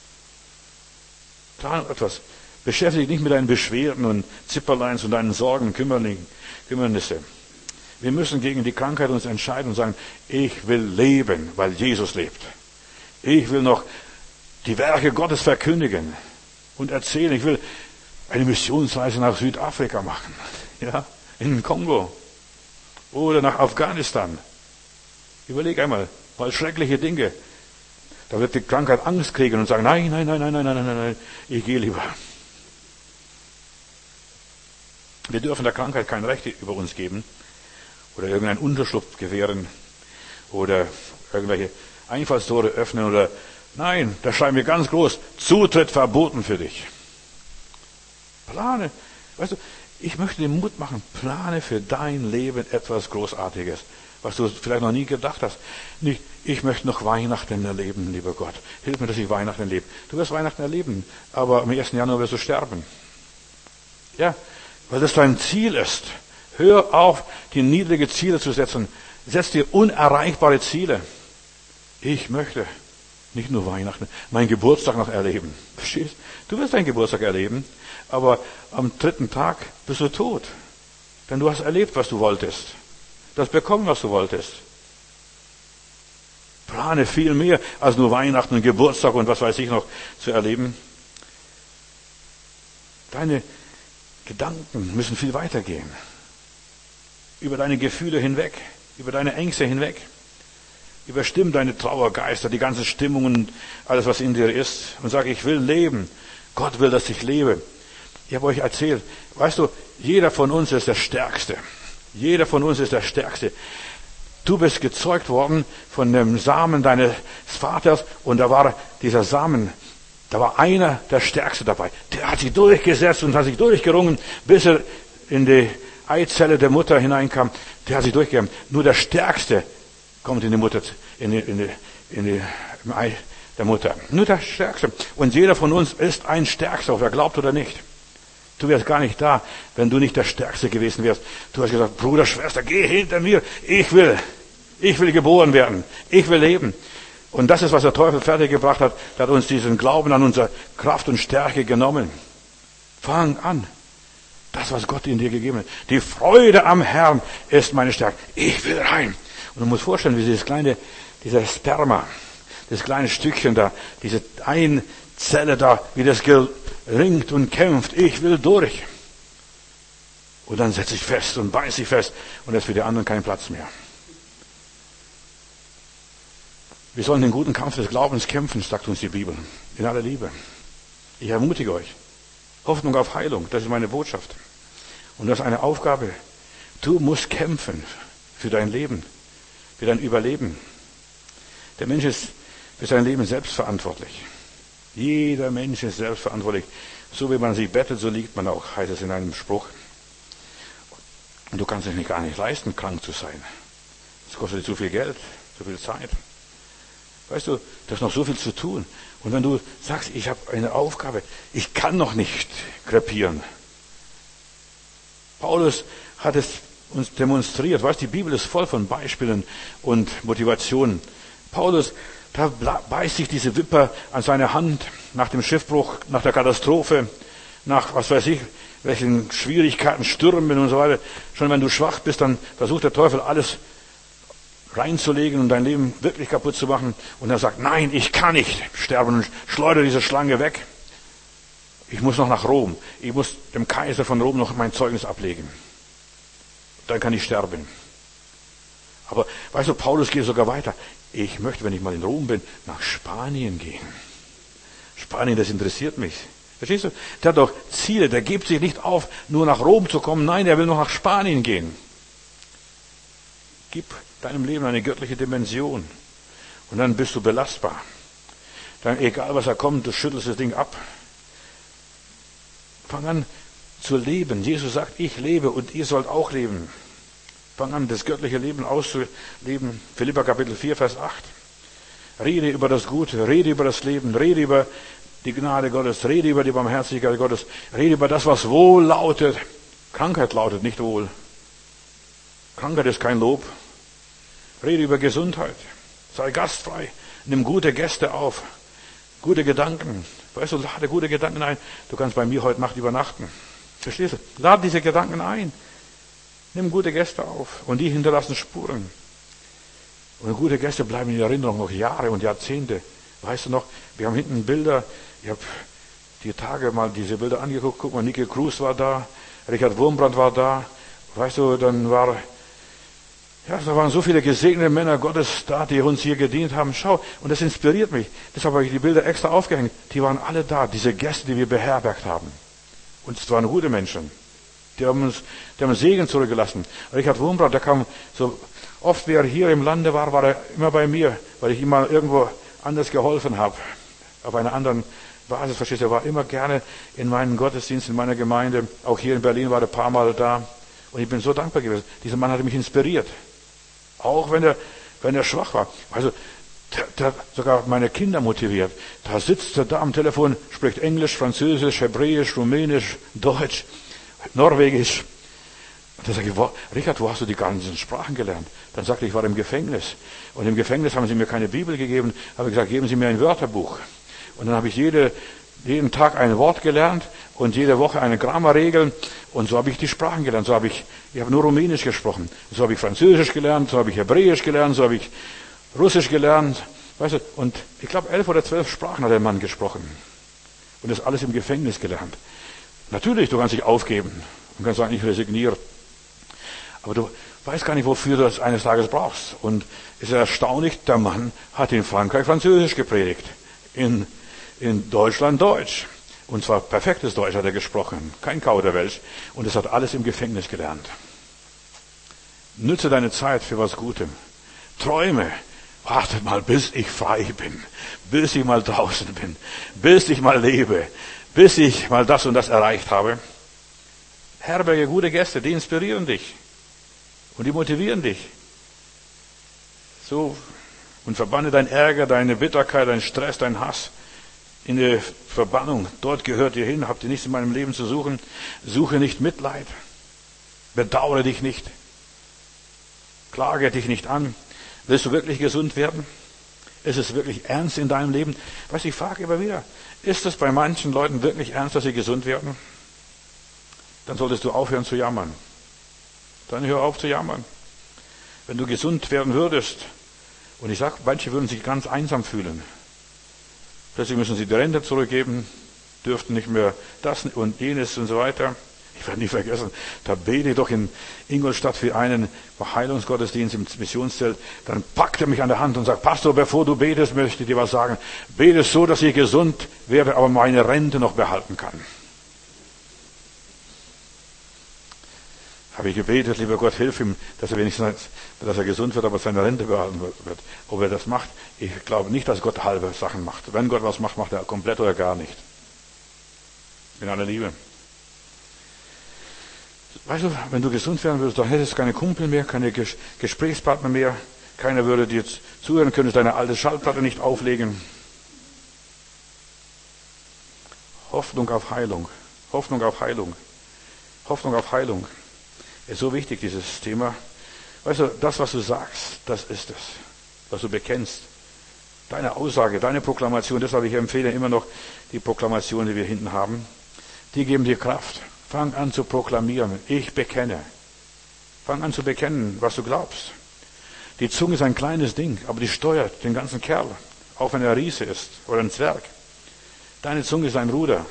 Plan etwas. Beschäftige dich nicht mit deinen Beschwerden und Zipperleins und deinen Sorgen, Kümmernisse. Wir müssen gegen die Krankheit uns entscheiden und sagen, ich will leben, weil Jesus lebt. Ich will noch die Werke Gottes verkündigen und erzählen. Ich will eine Missionsreise nach Südafrika machen, ja, in den Kongo oder nach Afghanistan. Überleg einmal, weil schreckliche Dinge. Da wird die Krankheit Angst kriegen und sagen, nein, nein, nein, nein, nein, nein, nein, nein, ich gehe lieber. Wir dürfen der Krankheit kein Recht über uns geben oder irgendeinen Unterschlupf gewähren oder irgendwelche Einfallstore öffnen oder nein, da schreiben wir ganz groß, Zutritt verboten für dich. Plane. Weißt du, ich möchte dir Mut machen, plane für dein Leben etwas Großartiges, was du vielleicht noch nie gedacht hast. Nicht, ich möchte noch Weihnachten erleben, lieber Gott. Hilf mir, dass ich Weihnachten erlebe. Du wirst Weihnachten erleben, aber am ersten Januar wirst du sterben. Ja, weil das dein Ziel ist. Hör auf, die niedrige Ziele zu setzen. Setz dir unerreichbare Ziele. Ich möchte nicht nur Weihnachten, meinen Geburtstag noch erleben. Verstehst? Du wirst deinen Geburtstag erleben, aber am dritten Tag bist du tot. Denn du hast erlebt, was du wolltest. Du hast bekommen, was du wolltest. Plane viel mehr, als nur Weihnachten und Geburtstag und was weiß ich noch zu erleben. Deine Gedanken müssen viel weitergehen. Über deine Gefühle hinweg, über deine Ängste hinweg. Überstimm deine Trauergeister, die ganze Stimmung und alles, was in dir ist. Und sag, ich will leben. Gott will, dass ich lebe. Ich habe euch erzählt, weißt du, jeder von uns ist der Stärkste. Jeder von uns ist der Stärkste. Du bist gezeugt worden von dem Samen deines Vaters und da war dieser Samen, da war einer der Stärkste dabei. Der hat sich durchgesetzt und hat sich durchgerungen, bis er in die Eizelle der Mutter hineinkam. Der hat sich durchgerungen. Nur der Stärkste kommt in die Mutter, in die, in die, in die, im Ei der Mutter. Nur der Stärkste. Und jeder von uns ist ein Stärkster, ob er glaubt oder nicht. Du wärst gar nicht da, wenn du nicht der Stärkste gewesen wärst. Du hast gesagt, Bruder, Schwester, geh hinter mir. Ich will, ich will geboren werden. Ich will leben. Und das ist, was der Teufel fertiggebracht hat. Der hat uns diesen Glauben an unsere Kraft und Stärke genommen. Fang an. Das, was Gott in dir gegeben hat. Die Freude am Herrn ist meine Stärke. Ich will rein. Und du musst vorstellen, wie dieses kleine, dieser Sperma, das kleine Stückchen da, diese eine Zelle da, wie das ringt und kämpft. Ich will durch. Und dann setze ich fest und beiß ich fest und es ist für die anderen kein Platz mehr. Wir sollen den guten Kampf des Glaubens kämpfen, sagt uns die Bibel. In aller Liebe. Ich ermutige euch. Hoffnung auf Heilung, das ist meine Botschaft. Und das ist eine Aufgabe. Du musst kämpfen für dein Leben, für dein Überleben. Der Mensch ist für sein Leben selbstverantwortlich. Jeder Mensch ist selbstverantwortlich. So wie man sich bettet, so liegt man auch, heißt es in einem Spruch. Und du kannst es nicht gar nicht leisten, krank zu sein. Das kostet dir zu viel Geld, zu viel Zeit. Weißt du, da ist noch so viel zu tun. Und wenn du sagst, ich habe eine Aufgabe, ich kann noch nicht krepieren. Paulus hat es uns demonstriert. Weißt du, die Bibel ist voll von Beispielen und Motivationen. Paulus, da beißt sich diese Wipper an seine Hand nach dem Schiffbruch, nach der Katastrophe, nach, was weiß ich, welchen Schwierigkeiten, Stürmen und so weiter. Schon wenn du schwach bist, dann versucht der Teufel alles reinzulegen und dein Leben wirklich kaputt zu machen. Und er sagt, nein, ich kann nicht sterben und schleudere diese Schlange weg. Ich muss noch nach Rom. Ich muss dem Kaiser von Rom noch mein Zeugnis ablegen. Dann kann ich sterben. Aber weißt du, Paulus geht sogar weiter. Ich möchte, wenn ich mal in Rom bin, nach Spanien gehen. Spanien, das interessiert mich. Verstehst du? Der hat doch Ziele, der gibt sich nicht auf, nur nach Rom zu kommen. Nein, er will noch nach Spanien gehen. Gib deinem Leben eine göttliche Dimension. Und dann bist du belastbar. Dann, egal was er kommt, du schüttelst das Ding ab. Fang an zu leben. Jesus sagt, ich lebe und ihr sollt auch leben. Fang an, das göttliche Leben auszuleben. Philipper Kapitel vier, Vers acht. Rede über das Gute, rede über das Leben, rede über die Gnade Gottes, rede über die Barmherzigkeit Gottes, rede über das, was wohl lautet. Krankheit lautet nicht wohl. Krankheit ist kein Lob. Rede über Gesundheit. Sei gastfrei. Nimm gute Gäste auf. Gute Gedanken. Weißt du, lade gute Gedanken ein. Du kannst bei mir heute Nacht übernachten. Verstehst du? Lade diese Gedanken ein. Nimm gute Gäste auf. Und die hinterlassen Spuren. Und gute Gäste bleiben in Erinnerung noch Jahre und Jahrzehnte. Weißt du noch, wir haben hinten Bilder. Ich habe die Tage mal diese Bilder angeguckt. Guck mal, Nicke Cruz war da. Richard Wurmbrand war da. Weißt du, dann war, ja, da waren so viele gesegnete Männer Gottes da, die uns hier gedient haben. Schau, und das inspiriert mich. Deshalb habe ich die Bilder extra aufgehängt. Die waren alle da, diese Gäste, die wir beherbergt haben. Und es waren gute Menschen. Die haben uns, die haben Segen zurückgelassen. Richard Wurmbrand, der kam so oft, wie er hier im Lande war, war er immer bei mir, weil ich ihm mal irgendwo anders geholfen habe. Auf einer anderen Basis, verstehst du, er war immer gerne in meinen Gottesdiensten, in meiner Gemeinde. Auch hier in Berlin war er ein paar Mal da. Und ich bin so dankbar gewesen. Dieser Mann hat mich inspiriert. Auch wenn er, wenn er schwach war. Also, der, der hat sogar meine Kinder motiviert. Da sitzt er da am Telefon, spricht Englisch, Französisch, Hebräisch, Rumänisch, Deutsch, Norwegisch. Und dann sage ich, wo, Richard, wo hast du die ganzen Sprachen gelernt? Dann sagte ich, ich war im Gefängnis. Und im Gefängnis haben sie mir keine Bibel gegeben. Habe gesagt, geben Sie mir ein Wörterbuch. Und dann habe ich jede, jeden Tag ein Wort gelernt und jede Woche eine Grammarregel. Und so habe ich die Sprachen gelernt. So habe ich, ich habe nur Rumänisch gesprochen. So habe ich Französisch gelernt, so habe ich Hebräisch gelernt, so habe ich Russisch gelernt. Weißt du, und ich glaube, elf oder zwölf Sprachen hat der Mann gesprochen. Und das alles im Gefängnis gelernt. Natürlich, du kannst dich aufgeben und kannst sagen, ich resigniere. Aber du weißt gar nicht, wofür du das eines Tages brauchst. Und es ist erstaunlich, der Mann hat in Frankreich Französisch gepredigt. In, in Deutschland Deutsch. Und zwar perfektes Deutsch hat er gesprochen. Kein Kauderwelsch. Und das hat alles im Gefängnis gelernt. Nütze deine Zeit für was Gutem. Träume. Warte mal, bis ich frei bin. Bis ich mal draußen bin. Bis ich mal lebe. Bis ich mal das und das erreicht habe. Herberge gute Gäste, die inspirieren dich. Und die motivieren dich. So. Und verbanne dein Ärger, deine Bitterkeit, dein Stress, dein Hass in die Verbannung. Dort gehört ihr hin. Habt ihr nichts in meinem Leben zu suchen. Suche nicht Mitleid. Bedauere dich nicht. Klage dich nicht an. Willst du wirklich gesund werden? Ist es wirklich ernst in deinem Leben? Weißt du, ich frage immer wieder, ist es bei manchen Leuten wirklich ernst, dass sie gesund werden? Dann solltest du aufhören zu jammern. Dann hör auf zu jammern. Wenn du gesund werden würdest, und ich sage, manche würden sich ganz einsam fühlen. Plötzlich müssen sie die Rente zurückgeben, dürften nicht mehr das und jenes und so weiter. Ich werde nie vergessen, da bete ich doch in Ingolstadt für einen Heilungsgottesdienst im Missionszelt. Dann packt er mich an der Hand und sagt, Pastor, bevor du betest, möchte ich dir was sagen. Bete so, dass ich gesund werde, aber meine Rente noch behalten kann. Habe ich gebetet, lieber Gott, hilf ihm, dass er wenigstens, dass er gesund wird, aber seine Rente behalten wird. Ob er das macht, ich glaube nicht, dass Gott halbe Sachen macht. Wenn Gott was macht, macht er komplett oder gar nicht. In aller Liebe. Weißt du, wenn du gesund werden würdest, dann hättest du keine Kumpel mehr, keine Ges- Gesprächspartner mehr. Keiner würde dir zuhören, könntest deine alte Schallplatte nicht auflegen. Hoffnung auf Heilung. Hoffnung auf Heilung. Hoffnung auf Heilung. Ist so wichtig, dieses Thema. Weißt du, das, was du sagst, das ist es. Was du bekennst. Deine Aussage, deine Proklamation, deshalb ich empfehle immer noch die Proklamation, die wir hinten haben. Die geben dir Kraft. Fang an zu proklamieren. Ich bekenne. Fang an zu bekennen, was du glaubst. Die Zunge ist ein kleines Ding, aber die steuert den ganzen Kerl. Auch wenn er Riese ist oder ein Zwerg. Deine Zunge ist ein Ruder.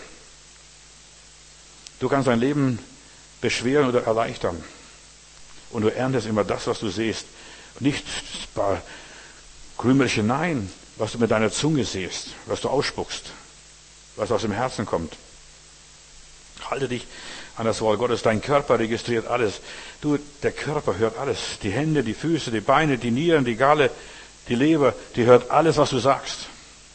Du kannst dein Leben beschweren oder erleichtern. Und du erntest immer das, was du siehst. Nicht ein paar Krümelchen, nein, was du mit deiner Zunge siehst, was du ausspuckst, was aus dem Herzen kommt. Halte dich an das Wort Gottes. Dein Körper registriert alles. Du, der Körper hört alles. Die Hände, die Füße, die Beine, die Nieren, die Galle, die Leber, die hört alles, was du sagst.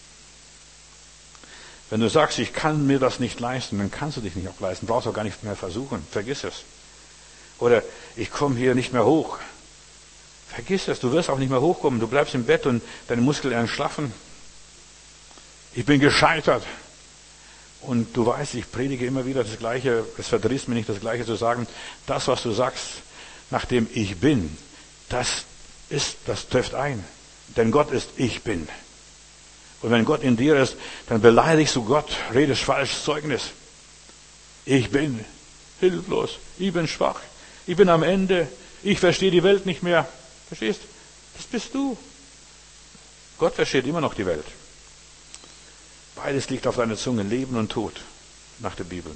Wenn du sagst, ich kann mir das nicht leisten, dann kannst du dich nicht auch leisten. Brauchst auch gar nicht mehr versuchen. Vergiss es. Oder ich komme hier nicht mehr hoch. Vergiss das, du wirst auch nicht mehr hochkommen. Du bleibst im Bett und deine Muskeln entschlaffen. Ich bin gescheitert. Und du weißt, ich predige immer wieder das Gleiche. Es verdrießt mich nicht, das Gleiche zu sagen. Das, was du sagst, nachdem ich bin, das ist, das trifft ein. Denn Gott ist ich bin. Und wenn Gott in dir ist, dann beleidigst du Gott, redest falsches Zeugnis. Ich bin hilflos, ich bin schwach, ich bin am Ende, ich verstehe die Welt nicht mehr. Verstehst? Das bist du. Gott versteht immer noch die Welt. Beides liegt auf deiner Zunge, Leben und Tod, nach der Bibel.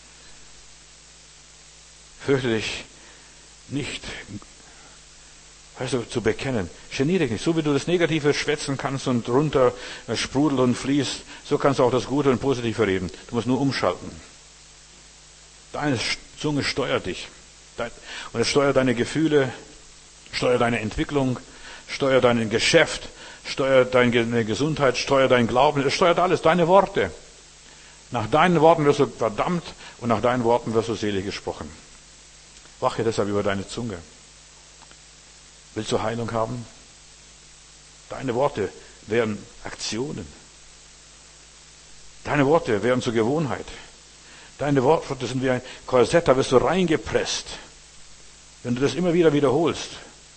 Fürchte dich nicht, weißt du, zu bekennen. Geniere dich nicht. So wie du das Negative schwätzen kannst und runter sprudelt und fließt, so kannst du auch das Gute und Positive reden. Du musst nur umschalten. Deine Zunge steuert dich. Und es steuert deine Gefühle, steuert deine Entwicklung, steuert dein Geschäft, steuert deine Gesundheit, steuert dein Glauben. Es steuert alles, deine Worte. Nach deinen Worten wirst du verdammt und nach deinen Worten wirst du selig gesprochen. Wache deshalb über deine Zunge. Willst du Heilung haben? Deine Worte werden Aktionen. Deine Worte werden zur Gewohnheit. Deine Worte sind wie ein Korsett, da wirst du reingepresst. Wenn du das immer wieder wiederholst.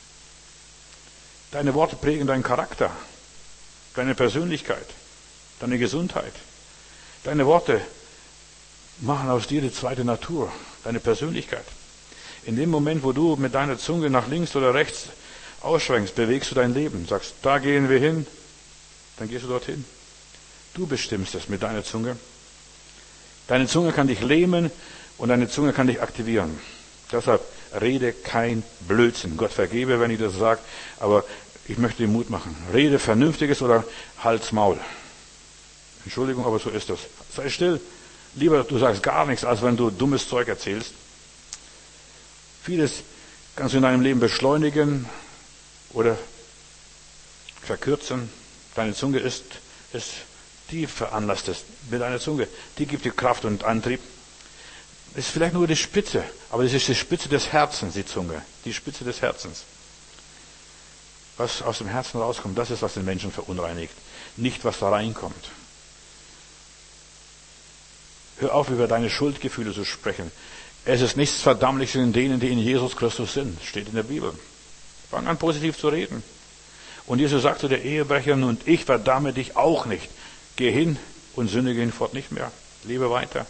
Deine Worte prägen deinen Charakter, deine Persönlichkeit, deine Gesundheit. Deine Worte machen aus dir die zweite Natur, deine Persönlichkeit. In dem Moment, wo du mit deiner Zunge nach links oder rechts ausschwenkst, bewegst du dein Leben. Sagst, da gehen wir hin, dann gehst du dorthin. Du bestimmst es mit deiner Zunge. Deine Zunge kann dich lähmen und deine Zunge kann dich aktivieren. Deshalb rede kein Blödsinn. Gott vergebe, wenn ich das sage, aber ich möchte dir Mut machen. Rede Vernünftiges oder halt's Maul. Entschuldigung, aber so ist das. Sei still. Lieber du sagst gar nichts, als wenn du dummes Zeug erzählst. Vieles kannst du in deinem Leben beschleunigen oder verkürzen. Deine Zunge ist, ist die veranlasst es mit deiner Zunge. Die gibt dir Kraft und Antrieb. Das ist vielleicht nur die Spitze, aber das ist die Spitze des Herzens, die Zunge. Die Spitze des Herzens. Was aus dem Herzen rauskommt, das ist, was den Menschen verunreinigt. Nicht, was da reinkommt. Hör auf, über deine Schuldgefühle zu sprechen. Es ist nichts Verdammliches in denen, die in Jesus Christus sind. Steht in der Bibel. Fang an, positiv zu reden. Und Jesus sagt zu der Ehebrecherin, und ich verdamme dich auch nicht. Geh hin und sündige hinfort nicht mehr. Lebe weiter.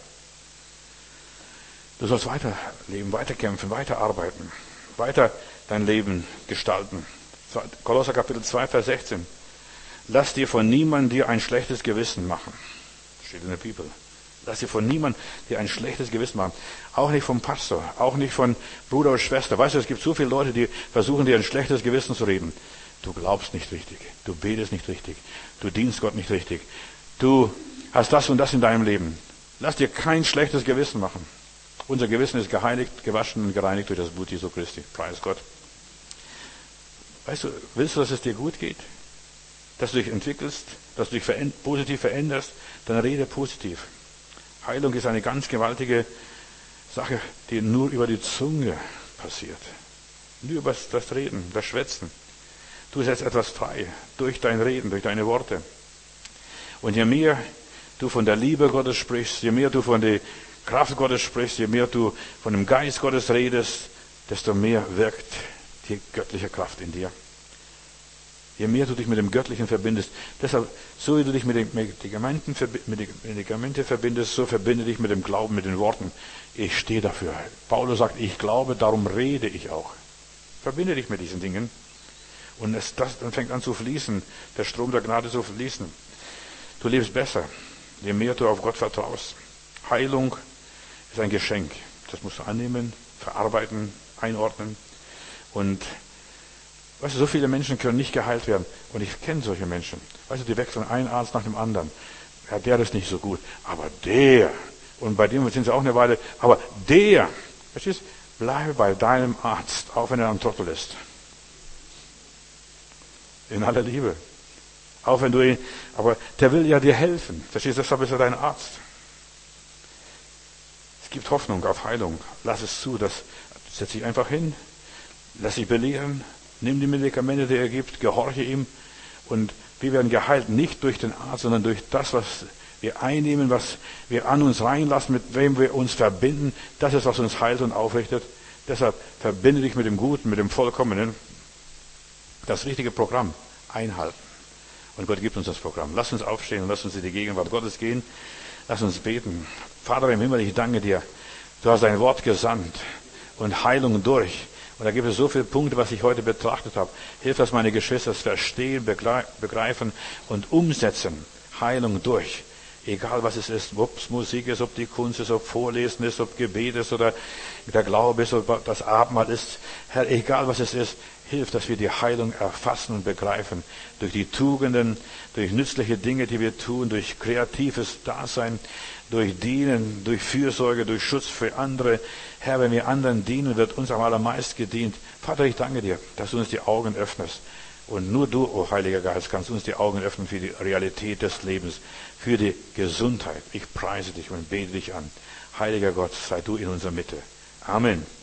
Du sollst weiterleben, weiterkämpfen, weiterarbeiten, weiter dein Leben gestalten. Kolosser Kapitel zwei, Vers sechzehn. Lass dir von niemandem dir ein schlechtes Gewissen machen. Steht in der Bibel. Lass dir von niemandem dir ein schlechtes Gewissen machen. Auch nicht vom Pastor, auch nicht von Bruder oder Schwester. Weißt du, es gibt so viele Leute, die versuchen, dir ein schlechtes Gewissen zu reden. Du glaubst nicht richtig. Du betest nicht richtig. Du dienst Gott nicht richtig. Du hast das und das in deinem Leben. Lass dir kein schlechtes Gewissen machen. Unser Gewissen ist geheiligt, gewaschen und gereinigt durch das Blut Jesu Christi. Preis Gott. Weißt du, willst du, dass es dir gut geht? Dass du dich entwickelst, dass du dich veränd- positiv veränderst? Dann rede positiv. Heilung ist eine ganz gewaltige Sache, die nur über die Zunge passiert. Nur über das Reden, das Schwätzen. Du setzt etwas frei durch dein Reden, durch deine Worte. Und je mehr du von der Liebe Gottes sprichst, je mehr du von der Kraft Gottes sprichst, je mehr du von dem Geist Gottes redest, desto mehr wirkt die göttliche Kraft in dir. Je mehr du dich mit dem Göttlichen verbindest, deshalb, so wie du dich mit den Medikamenten, mit den Medikamenten verbindest, so verbinde dich mit dem Glauben, mit den Worten. Ich stehe dafür. Paulus sagt, ich glaube, darum rede ich auch. Verbinde dich mit diesen Dingen. Und es, das, dann fängt an zu fließen, der Strom der Gnade zu fließen. Du lebst besser, je mehr du auf Gott vertraust. Heilung ist ein Geschenk. Das musst du annehmen, verarbeiten, einordnen. Und weißt du, so viele Menschen können nicht geheilt werden. Und ich kenne solche Menschen. Weißt du, die wechseln einen Arzt nach dem anderen. Ja, der ist nicht so gut. Aber der, und bei dem sind sie auch eine Weile, aber der, verstehst du, bleibe bei deinem Arzt, auch wenn er ein Trottel ist. In aller Liebe. Auch wenn du ihn, aber der will ja dir helfen. Verstehst du, deshalb ist er dein Arzt. Es gibt Hoffnung auf Heilung. Lass es zu, dass Setz dich einfach hin, lass dich belehren, nimm die Medikamente, die er gibt, gehorche ihm und wir werden geheilt, nicht durch den Arzt, sondern durch das, was wir einnehmen, was wir an uns reinlassen, mit wem wir uns verbinden. Das ist, was uns heilt und aufrichtet. Deshalb verbinde dich mit dem Guten, mit dem Vollkommenen. Das richtige Programm einhalten. Und Gott gibt uns das Programm. Lass uns aufstehen und lass uns in die Gegenwart Gottes gehen. Lass uns beten. Vater im Himmel, ich danke dir. Du hast dein Wort gesandt und Heilung durch. Und da gibt es so viele Punkte, was ich heute betrachtet habe. Hilf, dass meine Geschwister es verstehen, begreifen und umsetzen. Heilung durch. Egal was es ist, ob es Musik ist, ob die Kunst ist, ob Vorlesen ist, ob Gebet ist oder der Glaube ist, ob das Abendmahl ist. Herr, egal was es ist, hilf, dass wir die Heilung erfassen und begreifen. Durch die Tugenden, durch nützliche Dinge, die wir tun, durch kreatives Dasein, durch Dienen, durch Fürsorge, durch Schutz für andere. Herr, wenn wir anderen dienen, wird uns am allermeisten gedient. Vater, ich danke dir, dass du uns die Augen öffnest. Und nur du, o oh Heiliger Geist, kannst uns die Augen öffnen für die Realität des Lebens, für die Gesundheit. Ich preise dich und bete dich an. Heiliger Gott, sei du in unserer Mitte. Amen.